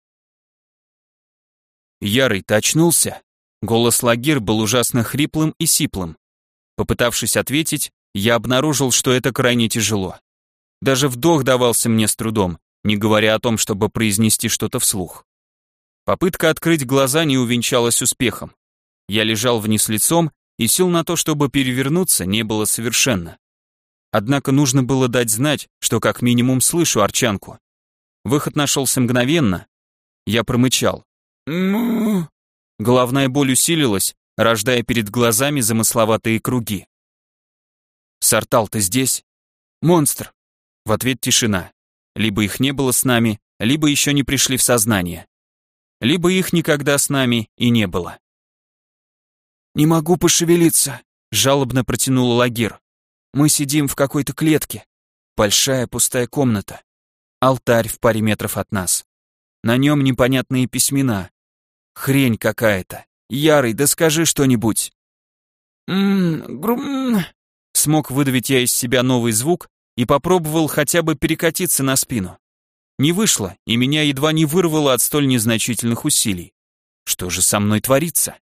Ярый, ты очнулся? Голос Лагир был ужасно хриплым и сиплым. Попытавшись ответить, я обнаружил, что это крайне тяжело. Даже вдох давался мне с трудом, не говоря о том, чтобы произнести что-то вслух. Попытка открыть глаза не увенчалась успехом. Я лежал вниз лицом, и сил на то, чтобы перевернуться, не было совершенно. Однако нужно было дать знать, что как минимум слышу Арчанку. Выход нашелся мгновенно. Я промычал. «Му». Головная боль усилилась, рождая перед глазами замысловатые круги. «Сартал, ты здесь?» «Монстр!» В ответ тишина. Либо их не было с нами, либо еще не пришли в сознание. Либо их никогда с нами и не было. «Не могу пошевелиться», — жалобно протянула Лагир. «Мы сидим в какой-то клетке. Большая пустая комната. Алтарь в паре метров от нас. На нем непонятные письмена. Хрень какая-то. Ярый, да скажи что-нибудь». «М-м, грум...» Смог выдавить я из себя новый звук и попробовал хотя бы перекатиться на спину. Не вышло, и меня едва не вырвало от столь незначительных усилий. Что же со мной творится?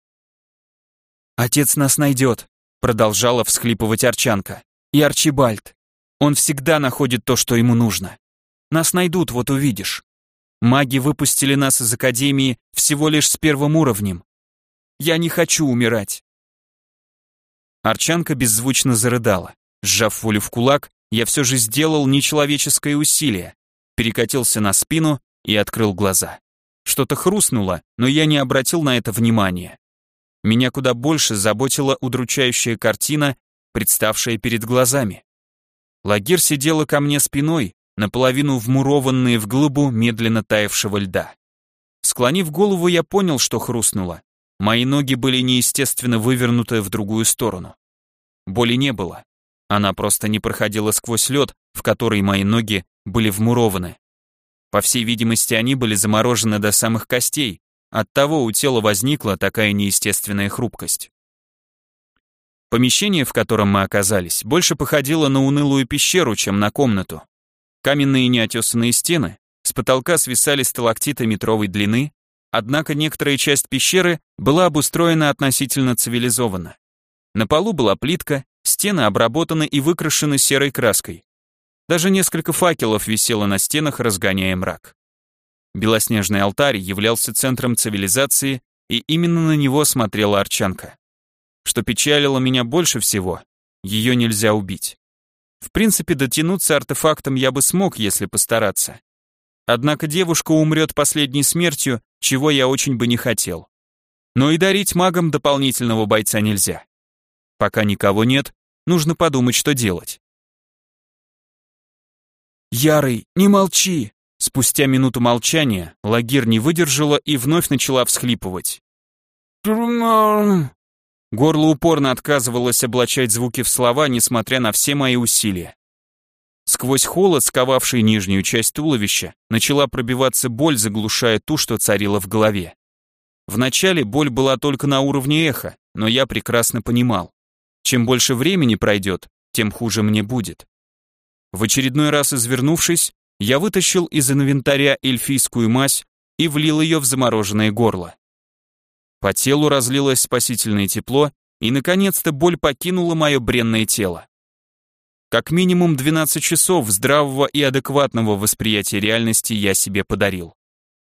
«Отец нас найдет», — продолжала всхлипывать Арчанка. «И Арчибальд. Он всегда находит то, что ему нужно. Нас найдут, вот увидишь. Маги выпустили нас из академии всего лишь с первым уровнем. Я не хочу умирать». Арчанка беззвучно зарыдала. Сжав волю в кулак, я все же сделал нечеловеческое усилие, перекатился на спину и открыл глаза. Что-то хрустнуло, но я не обратил на это внимания. Меня куда больше заботила удручающая картина, представшая перед глазами. Лагир сидела ко мне спиной, наполовину вмурованные в глыбу медленно таявшего льда. Склонив голову, я понял, что хрустнуло. Мои ноги были неестественно вывернуты в другую сторону. Боли не было. Она просто не проходила сквозь лед, в который мои ноги были вмурованы. По всей видимости, они были заморожены до самых костей, оттого у тела возникла такая неестественная хрупкость. Помещение, в котором мы оказались, больше походило на унылую пещеру, чем на комнату. Каменные неотесанные стены, с потолка свисали сталактиты метровой длины, однако некоторая часть пещеры была обустроена относительно цивилизованно. На полу была плитка, стены обработаны и выкрашены серой краской. Даже несколько факелов висело на стенах, разгоняя мрак. Белоснежный алтарь являлся центром цивилизации, и именно на него смотрела Арчанка. Что печалило меня больше всего, ее нельзя убить. В принципе, дотянуться артефактом я бы смог, если постараться. Однако девушка умрет последней смертью, чего я очень бы не хотел. Но и дарить магам дополнительного бойца нельзя. Пока никого нет, нужно подумать, что делать.
«Ярый, не молчи!»
Спустя минуту молчания Лагир не выдержала и вновь начала всхлипывать. Горло упорно отказывалось облачать звуки в слова, несмотря на все мои усилия. Сквозь холод, сковавший нижнюю часть туловища, начала пробиваться боль, заглушая ту, что царила в голове. Вначале боль была только на уровне эха, но я прекрасно понимал. Чем больше времени пройдет, тем хуже мне будет. В очередной раз извернувшись, я вытащил из инвентаря эльфийскую мазь и влил ее в замороженное горло. По телу разлилось спасительное тепло, и, наконец-то, боль покинула мое бренное тело. Как минимум двенадцать часов здравого и адекватного восприятия реальности я себе подарил.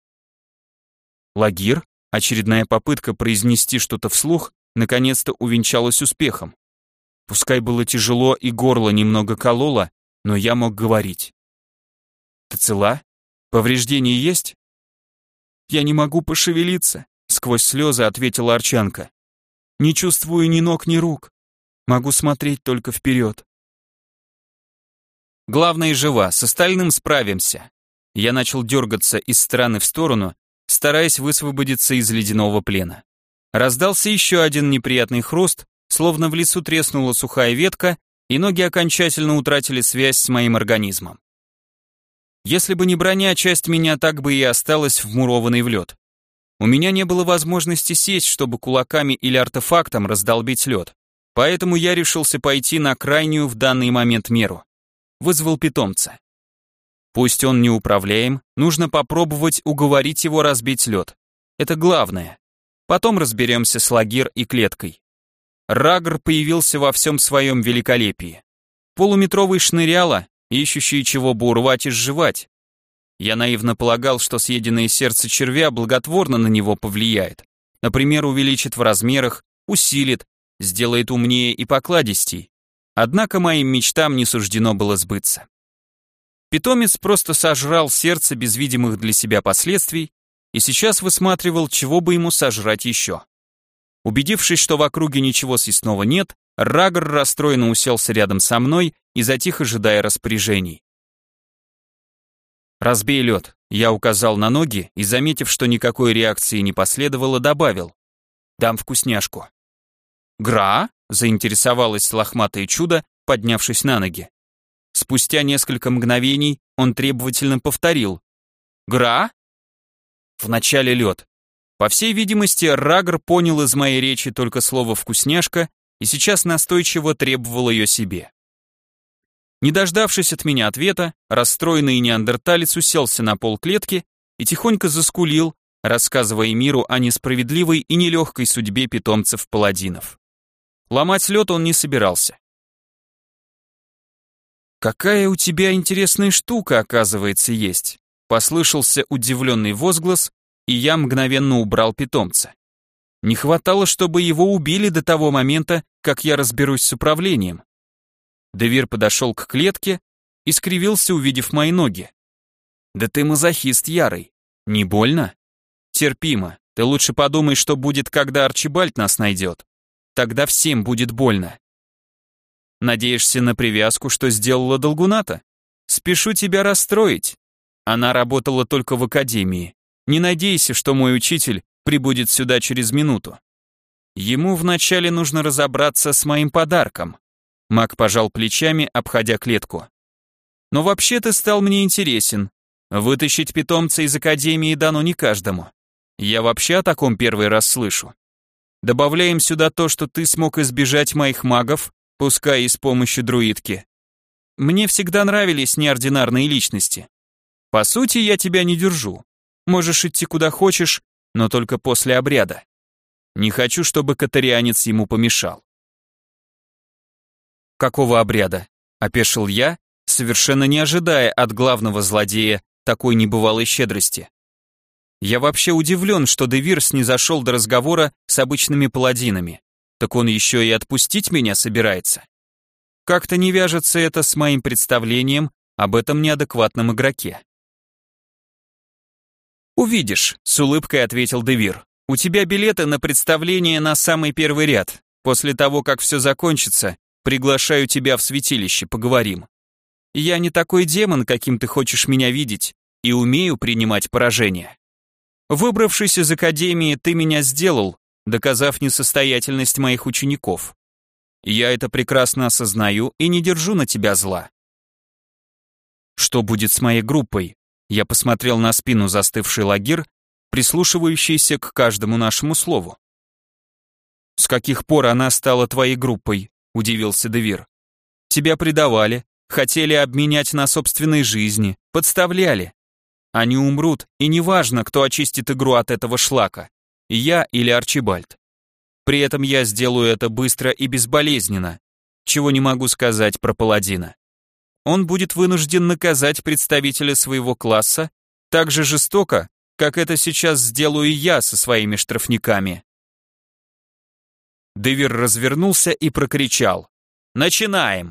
Лагир, очередная попытка произнести что-то вслух, наконец-то увенчалась успехом. Пускай было тяжело и горло немного кололо, но я мог говорить. «Ты цела? Повреждения есть?» «Я не могу пошевелиться», — сквозь слезы ответила Арчанка. «Не чувствую ни ног, ни рук. Могу смотреть только вперед». «Главное, жива, с остальным справимся». Я начал дергаться из стороны в сторону, стараясь высвободиться из ледяного плена. Раздался еще один неприятный хруст, словно в лесу треснула сухая ветка, и ноги окончательно утратили связь с моим организмом. Если бы не броня, часть меня так бы и осталась вмурованной в лед. У меня не было возможности сесть, чтобы кулаками или артефактом раздолбить лед, поэтому я решился пойти на крайнюю в данный момент меру. Вызвал питомца. Пусть он неуправляем, нужно попробовать уговорить его разбить лед. Это главное. Потом разберемся с Лагир и клеткой. Рагр появился во всем своем великолепии. Полуметровый шныряла, ищущий чего бы урвать и сживать. Я наивно полагал, что съеденное сердце червя благотворно на него повлияет. Например, увеличит в размерах, усилит, сделает умнее и покладистей. Однако моим мечтам не суждено было сбыться. Питомец просто сожрал сердце без видимых для себя последствий и сейчас высматривал, чего бы ему сожрать еще. Убедившись, что в округе ничего съестного нет, Рагр расстроенно уселся рядом со мной и затих, ожидая распоряжений. «Разбей лед», — я указал на ноги и, заметив, что никакой реакции не последовало, добавил. «Дам вкусняшку». «Гра?» — заинтересовалось лохматое чудо, поднявшись на ноги. Спустя несколько мгновений он требовательно повторил. «Гра?» Вначале лед. По всей видимости, Рагр понял из моей речи только слово «вкусняшка» и сейчас настойчиво требовал ее себе. Не дождавшись от меня ответа, расстроенный неандерталец уселся на пол клетки и тихонько заскулил, рассказывая миру о несправедливой и нелегкой судьбе питомцев-паладинов. Ломать лед он не собирался. «Какая у тебя интересная штука, оказывается, есть», послышался удивленный возглас, и я мгновенно убрал питомца. Не хватало, чтобы его убили до того момента, как я разберусь с управлением. Девир подошел к клетке и скривился, увидев мои ноги. «Да ты мазохист ярый. Не больно?» «Терпимо. Ты лучше подумай, что будет, когда Арчибальд нас найдет. Тогда всем будет больно». «Надеешься на привязку, что сделала Долгуната? Спешу тебя расстроить. Она работала только в академии. Не надейся, что мой учитель прибудет сюда через минуту. Ему вначале нужно разобраться с моим подарком». Маг пожал плечами, обходя клетку. «Но вообще ты стал мне интересен. Вытащить питомца из академии дано не каждому. Я вообще о таком первый раз слышу. Добавляем сюда то, что ты смог избежать моих магов, пускай и с помощью друидки. Мне всегда нравились неординарные личности. По сути, я тебя не держу. Можешь идти куда хочешь, но только после обряда. Не хочу, чтобы катарианец ему помешал. Какого обряда? Опешил я, совершенно не ожидая от главного злодея такой небывалой щедрости. Я вообще удивлен, что де Вир снизошел до разговора с обычными паладинами. Так он еще и отпустить меня собирается. Как-то не вяжется это с моим представлением об этом неадекватном игроке. «Увидишь», — с улыбкой ответил де Вир. «У тебя билеты на представление на самый первый ряд. После того, как все закончится, приглашаю тебя в святилище, поговорим. Я не такой демон, каким ты хочешь меня видеть, и умею принимать поражение. Выбравшись из академии, ты меня сделал, доказав несостоятельность моих учеников. Я это прекрасно осознаю и не держу на тебя зла». «Что будет с моей группой?» Я посмотрел на спину застывшей Лагир, прислушивающейся к каждому нашему слову. «С каких пор она стала твоей группой?» — удивился де Вир. «Тебя предавали, хотели обменять на собственной жизни, подставляли. Они умрут, и неважно, кто очистит игру от этого шлака, я или Арчибальд. При этом я сделаю это быстро и безболезненно, чего не могу сказать про паладина. Он будет вынужден наказать представителя своего класса так же жестоко, как это сейчас сделаю я со своими штрафниками». де Вир развернулся и прокричал: «Начинаем!»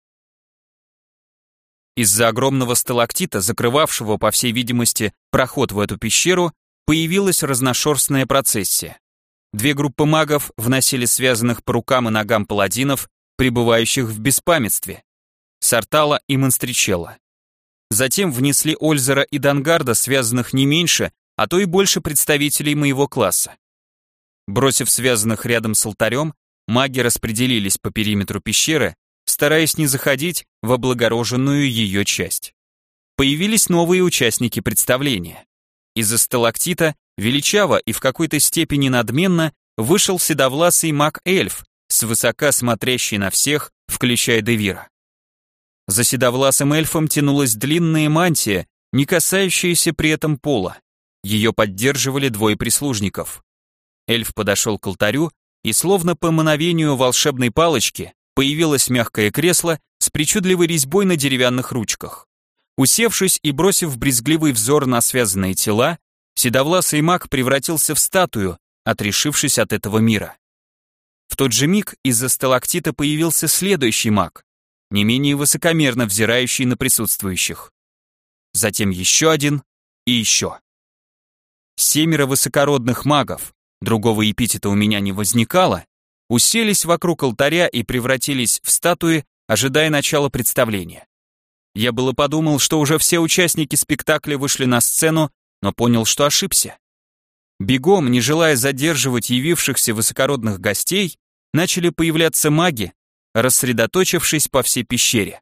Из-за огромного сталактита, закрывавшего, по всей видимости, проход в эту пещеру, появилась разношерстная процессия. Две группы магов вносили связанных по рукам и ногам паладинов, пребывающих в беспамятстве, Сартала и Монстричелла. Затем внесли Ользера и Дангарда, связанных не меньше, а то и больше представителей моего класса. Бросив связанных рядом с алтарем, маги распределились по периметру пещеры, стараясь не заходить в облагороженную ее часть. Появились новые участники представления. Из-за сталактита величаво и в какой-то степени надменно вышел седовласый маг-эльф, свысока смотрящий на всех, включая де Вира. За седовласым эльфом тянулась длинная мантия, не касающаяся при этом пола. Ее поддерживали двое прислужников. Эльф подошел к алтарю, и словно по мановению волшебной палочки появилось мягкое кресло с причудливой резьбой на деревянных ручках. Усевшись и бросив брезгливый взор на связанные тела, седовласый маг превратился в статую, отрешившись от этого мира. В тот же миг из-за сталактита появился следующий маг, не менее высокомерно взирающий на присутствующих. Затем еще один и еще. Семеро высокородных магов, другого эпитета у меня не возникало, уселись вокруг алтаря и превратились в статуи, ожидая начала представления. Я было подумал, что уже все участники спектакля вышли на сцену, но понял, что ошибся. Бегом, не желая задерживать явившихся высокородных гостей, начали появляться маги, рассредоточившись по всей пещере.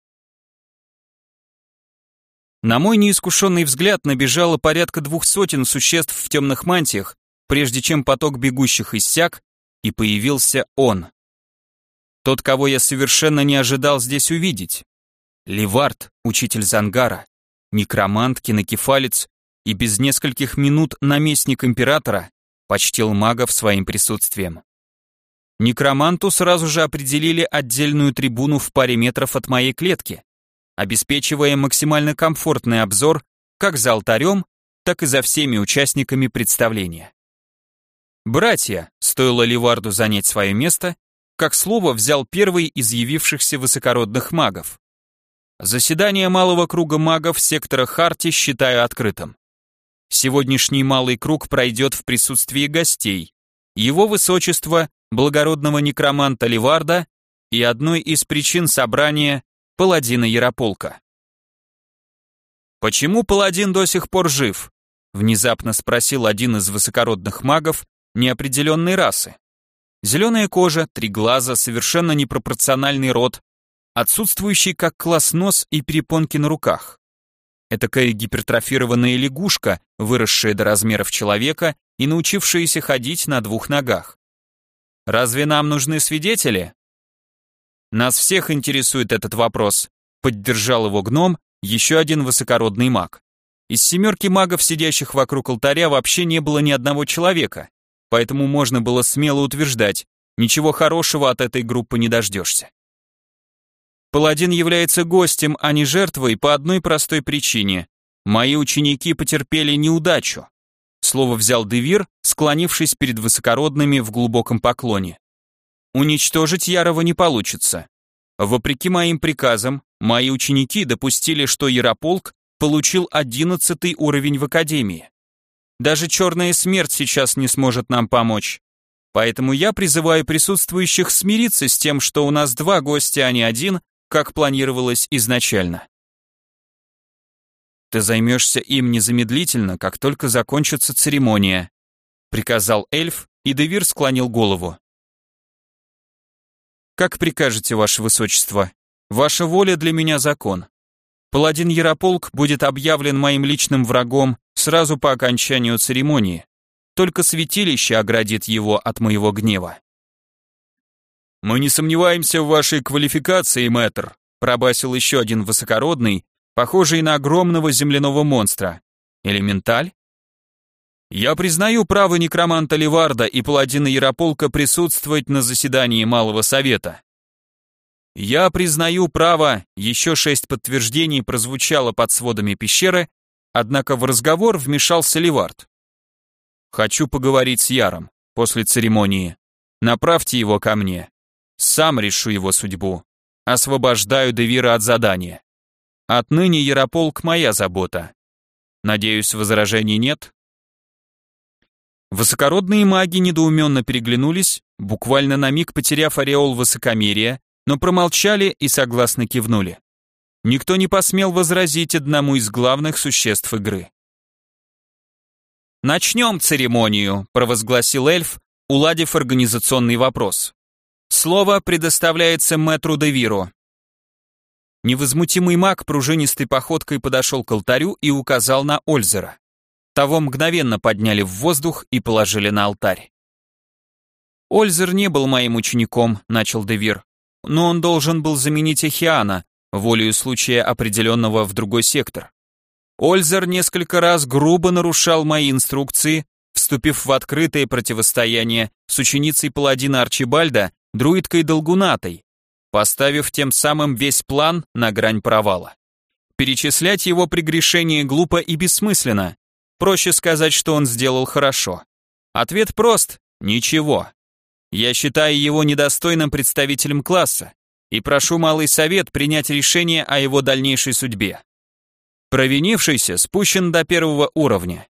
На мой неискушенный взгляд набежало порядка двух сотен существ в темных мантиях, прежде чем поток бегущих иссяк, и появился он. Тот, кого я совершенно не ожидал здесь увидеть. Ливард, учитель Зангара, некромант, кинокефалец и без нескольких минут наместник императора, почтил магов своим присутствием. Некроманту сразу же определили отдельную трибуну в паре метров от моей клетки, обеспечивая максимально комфортный обзор как за алтарем, так и за всеми участниками представления. «Братья», стоило Ливарду занять свое место, как слово взял первый из явившихся высокородных магов. «Заседание малого круга магов сектора Харти считаю открытым. Сегодняшний малый круг пройдет в присутствии гостей, его высочества, благородного некроманта Ливарда и одной из причин собрания паладина Ярополка». «Почему паладин до сих пор жив?» внезапно спросил один из высокородных магов неопределенной расы. Зеленая кожа, три глаза, совершенно непропорциональный рот, отсутствующий как класс нос и перепонки на руках. Этакая гипертрофированная лягушка, выросшая до размеров человека и научившаяся ходить на двух ногах. «Разве нам нужны свидетели?» «Нас всех интересует этот вопрос», поддержал его гном, еще один высокородный маг. Из семерки магов, сидящих вокруг алтаря, вообще не было ни одного человека, поэтому можно было смело утверждать, ничего хорошего от этой группы не дождешься. Паладин является гостем, а не жертвой по одной простой причине. Мои ученики потерпели неудачу. Слово взял Девир, склонившись перед высокородными в глубоком поклоне. Уничтожить Ярова не получится. Вопреки моим приказам, мои ученики допустили, что Ярополк получил одиннадцатый уровень в Академии. Даже черная смерть сейчас не сможет нам помочь. Поэтому я призываю присутствующих смириться с тем, что у нас два гостя, а не один, как планировалось изначально. Ты займешься им незамедлительно, как только закончится церемония, приказал эльф, и Девир склонил голову. Как прикажете, ваше высочество? Ваша воля для меня закон. Паладин Ярополк будет объявлен моим личным врагом сразу по окончанию церемонии. Только святилище оградит его от моего гнева. Мы не сомневаемся в вашей квалификации, мэтр, пробасил еще один высокородный, похожий на огромного земляного монстра. Элементаль? Я признаю право некроманта Ливарда и паладина Ярополка присутствовать на заседании Малого Совета. Я признаю право, еще шесть подтверждений прозвучало под сводами пещеры, однако в разговор вмешался Ливард. Хочу поговорить с Яром после церемонии. Направьте его ко мне. Сам решу его судьбу. Освобождаю Девира от задания. Отныне Ярополк моя забота. Надеюсь, возражений нет? Высокородные маги недоуменно переглянулись, буквально на миг потеряв ореол высокомерия, но промолчали и согласно кивнули. Никто не посмел возразить одному из главных существ игры. «Начнем церемонию», — провозгласил эльф, уладив организационный вопрос. «Слово предоставляется мэтру Девиру». Невозмутимый маг пружинистой походкой подошел к алтарю и указал на Ользера. Того мгновенно подняли в воздух и положили на алтарь. «Ользер не был моим учеником», — начал Девир, «но он должен был заменить Эхиана, волею случая определенного в другой сектор. Ользер несколько раз грубо нарушал мои инструкции, вступив в открытое противостояние с ученицей паладина Арчибальда, друидкой Долгунатой, поставив тем самым весь план на грань провала. Перечислять его прегрешения глупо и бессмысленно. Проще сказать, что он сделал хорошо. Ответ прост – ничего. Я считаю его недостойным представителем класса и прошу Малый Совет принять решение о его дальнейшей судьбе. Провинившийся спущен до первого уровня.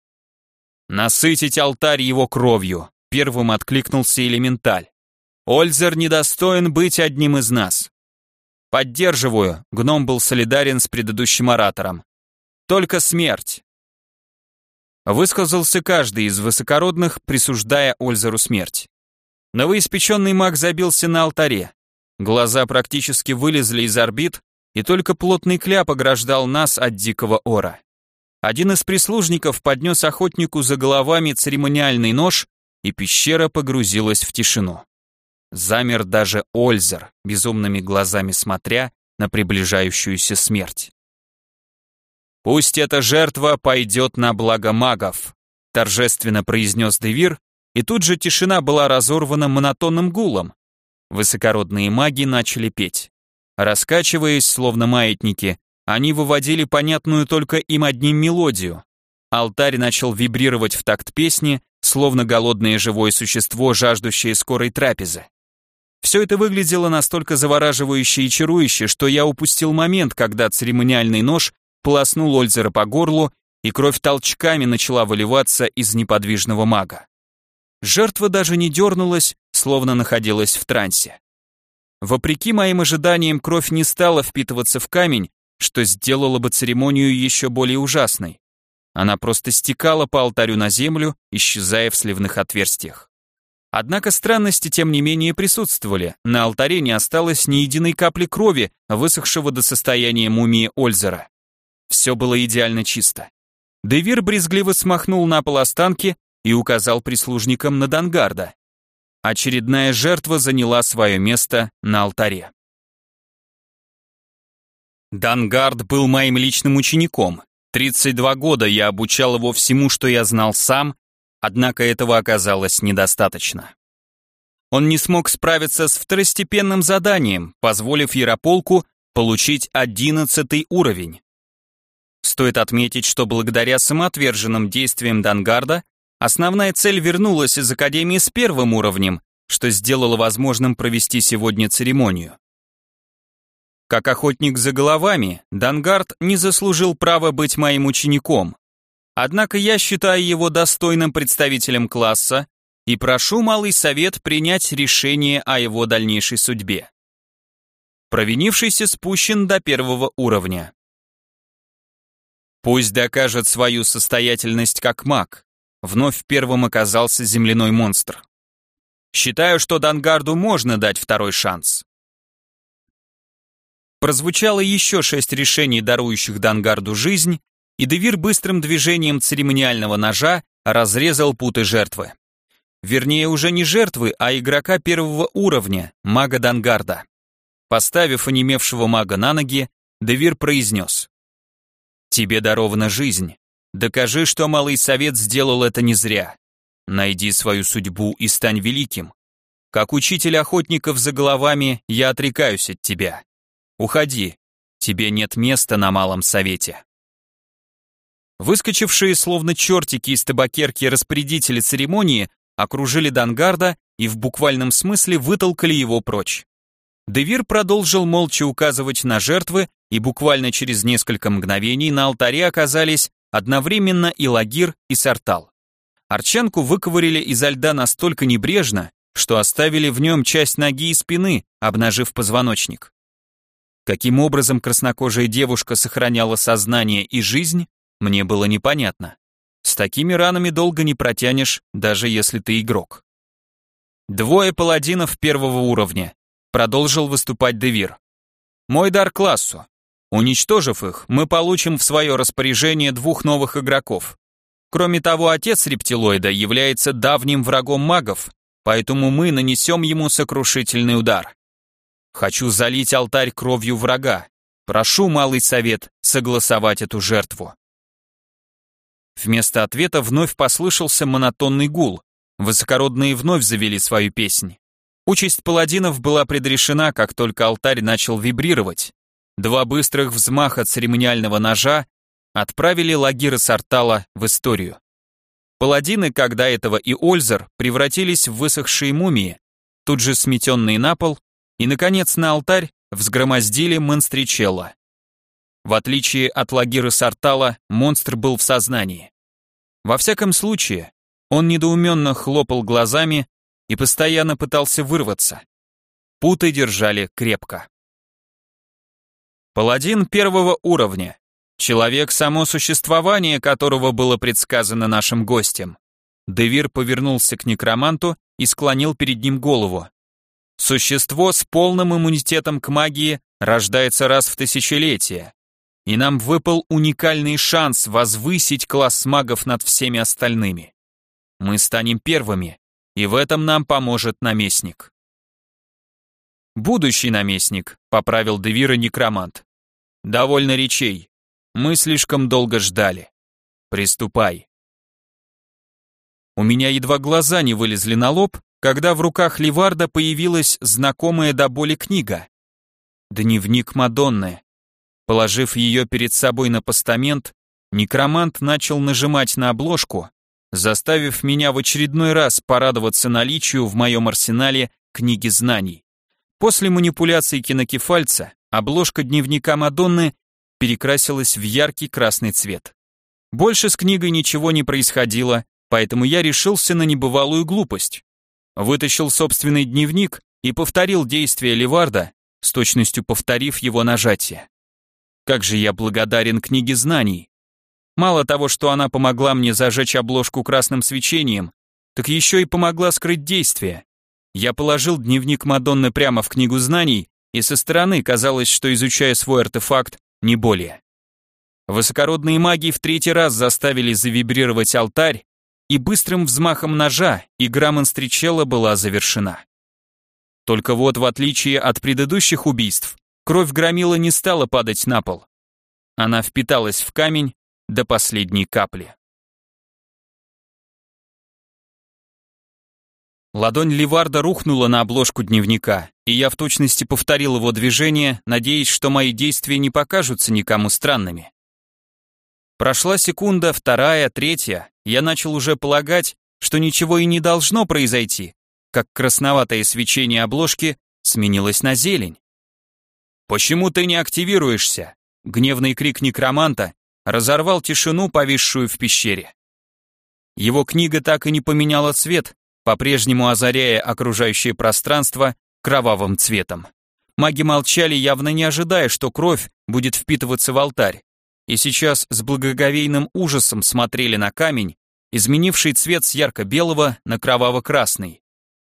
Насытить алтарь его кровью, первым откликнулся элементаль. Ользер недостоин быть одним из нас. Поддерживаю, гном был солидарен с предыдущим оратором. Только смерть. Высказался каждый из высокородных, присуждая Ользеру смерть. Новоиспеченный маг забился на алтаре. Глаза практически вылезли из орбит, и только плотный кляп ограждал нас от дикого ора. Один из прислужников поднес охотнику за головами церемониальный нож, и пещера погрузилась в тишину. Замер даже Ользер, безумными глазами смотря на приближающуюся смерть. «Пусть эта жертва пойдет на благо магов», торжественно произнес Девир, и тут же тишина была разорвана монотонным гулом. Высокородные маги начали петь. Раскачиваясь, словно маятники, они выводили понятную только им одним мелодию. Алтарь начал вибрировать в такт песни, словно голодное живое существо, жаждущее скорой трапезы. Все это выглядело настолько завораживающе и чарующе, что я упустил момент, когда церемониальный нож полоснул Ользера по горлу, и кровь толчками начала выливаться из неподвижного мага. Жертва даже не дернулась, словно находилась в трансе. Вопреки моим ожиданиям, кровь не стала впитываться в камень, что сделало бы церемонию еще более ужасной. Она просто стекала по алтарю на землю, исчезая в сливных отверстиях. Однако странности, тем не менее, присутствовали. На алтаре не осталось ни единой капли крови, высохшего до состояния мумии Ользера. Все было идеально чисто. Девир брезгливо смахнул на пол останки и указал прислужникам на Дангарда. Очередная жертва заняла свое место на алтаре. Дангард был моим личным учеником, тридцать два года я обучал его всему, что я знал сам, однако этого оказалось недостаточно. Он не смог справиться с второстепенным заданием, позволив Ярополку получить одиннадцатый уровень. Стоит отметить, что благодаря самоотверженным действиям Дангарда основная цель вернулась из Академии с первым уровнем, что сделало возможным провести сегодня церемонию. Как охотник за головами, Дангард не заслужил права быть моим учеником. Однако я считаю его достойным представителем класса и прошу Малый Совет принять решение о его дальнейшей судьбе. Провинившийся спущен до первого уровня. Пусть докажет свою состоятельность как маг. Вновь первым оказался земляной монстр. Считаю, что Дангарду можно дать второй шанс. Прозвучало еще шесть решений, дарующих Дангарду жизнь, и Девир быстрым движением церемониального ножа разрезал путы жертвы. Вернее, уже не жертвы, а игрока первого уровня, мага Дангарда. Поставив онемевшего мага на ноги, Девир произнес: «Тебе дарована жизнь. Докажи, что Малый Совет сделал это не зря. Найди свою судьбу и стань великим. Как учитель охотников за головами я отрекаюсь от тебя. Уходи, тебе нет места на Малом Совете». Выскочившие словно чертики из табакерки распорядители церемонии окружили Дангарда и в буквальном смысле вытолкали его прочь. Девир продолжил молча указывать на жертвы, и буквально через несколько мгновений на алтаре оказались одновременно и Лагир, и Сартал. Арчанку выковырили изо льда настолько небрежно, что оставили в нем часть ноги и спины, обнажив позвоночник. Каким образом краснокожая девушка сохраняла сознание и жизнь, мне было непонятно. С такими ранами долго не протянешь, даже если ты игрок. Двое паладинов первого уровня. Продолжил выступать Девир. Мой дар классу. Уничтожив их, мы получим в свое распоряжение двух новых игроков. Кроме того, отец рептилоида является давним врагом магов, поэтому мы нанесем ему сокрушительный удар. Хочу залить алтарь кровью врага. Прошу, Малый Совет, согласовать эту жертву. Вместо ответа вновь послышался монотонный гул. Высокородные вновь завели свою песнь. Участь паладинов была предрешена, как только алтарь начал вибрировать. Два быстрых взмаха церемониального ножа отправили Лагира Сартала в историю. Паладины, как до этого и Ользер, превратились в высохшие мумии, тут же сметенные на пол, и, наконец, на алтарь взгромоздили Монстричелло. В отличие от Лагира Сартала, монстр был в сознании. Во всяком случае, он недоуменно хлопал глазами и постоянно пытался вырваться. Путы держали крепко. Паладин первого уровня. Человек, само существование которого было предсказано нашим гостем. Девир повернулся к некроманту и склонил перед ним голову. Существо с полным иммунитетом к магии рождается раз в тысячелетие, и нам выпал уникальный шанс возвысить класс магов над всеми остальными. Мы станем первыми, и в этом нам поможет наместник. Будущий наместник, поправил Девира некромант. Довольно речей. Мы слишком долго ждали. Приступай. У меня едва глаза не вылезли на лоб, когда в руках Ливарда появилась знакомая до боли книга. Дневник Мадонны. Положив ее перед собой на постамент, некромант начал нажимать на обложку, заставив меня в очередной раз порадоваться наличию в моем арсенале книги знаний. После манипуляций кинокефальца обложка дневника Мадонны перекрасилась в яркий красный цвет. Больше с книгой ничего не происходило, поэтому я решился на небывалую глупость. Вытащил собственный дневник и повторил действие Ливарда, с точностью повторив его нажатие. Как же я благодарен книге знаний. Мало того, что она помогла мне зажечь обложку красным свечением, так еще и помогла скрыть действие. Я положил дневник Мадонны прямо в книгу знаний, и со стороны казалось, что изучая свой артефакт, не более. Высокородные маги в третий раз заставили завибрировать алтарь, и быстрым взмахом ножа игра Монстричелло была завершена. Только вот, в отличие от предыдущих убийств, кровь громила не стала падать на пол. Она впиталась в камень до последней капли. Ладонь Ливарда рухнула на обложку дневника, и я в точности повторил его движение, надеясь, что мои действия не покажутся никому странными. Прошла секунда, вторая, третья, я начал уже полагать, что ничего и не должно произойти, как красноватое свечение обложки сменилось на зелень. «Почему ты не активируешься?» Гневный крик некроманта разорвал тишину, повисшую в пещере. Его книга так и не поменяла цвет, по-прежнему озаряя окружающее пространство кровавым цветом. Маги молчали, явно не ожидая, что кровь будет впитываться в алтарь, и сейчас с благоговейным ужасом смотрели на камень, изменивший цвет с ярко-белого на кроваво-красный.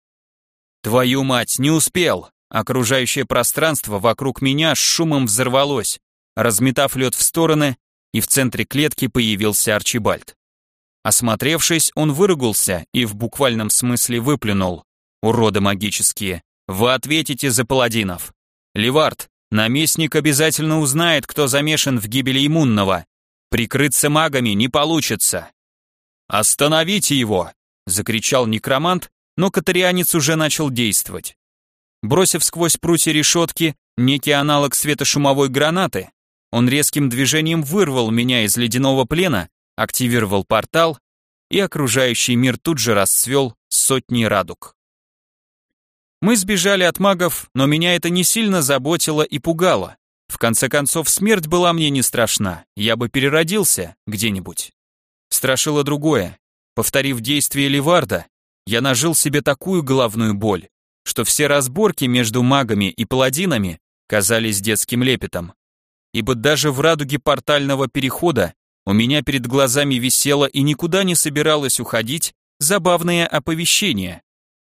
«Твою мать, не успел!» Окружающее пространство вокруг меня с шумом взорвалось, разметав лед в стороны, и в центре клетки появился Арчибальд. Осмотревшись, он выругался и в буквальном смысле выплюнул: «Уроды магические, вы ответите за паладинов. Ливард, наместник обязательно узнает, кто замешан в гибели иммунного. Прикрыться магами не получится». «Остановите его!» — закричал некромант, но катарианец уже начал действовать. Бросив сквозь прутья решетки некий аналог светошумовой гранаты, он резким движением вырвал меня из ледяного плена, активировал портал, и окружающий мир тут же расцвел сотней радуг. Мы сбежали от магов, но меня это не сильно заботило и пугало. В конце концов, смерть была мне не страшна, я бы переродился где-нибудь. Страшило другое. Повторив действие Ливарда, я нажил себе такую головную боль, что все разборки между магами и паладинами казались детским лепетом. Ибо даже в радуге портального перехода у меня перед глазами висело и никуда не собиралось уходить забавное оповещение.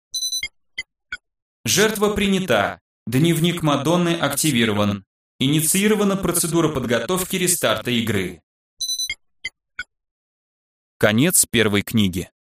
Жертва принята. Дневник Мадонны активирован. Инициирована процедура подготовки рестарта игры. Конец первой книги.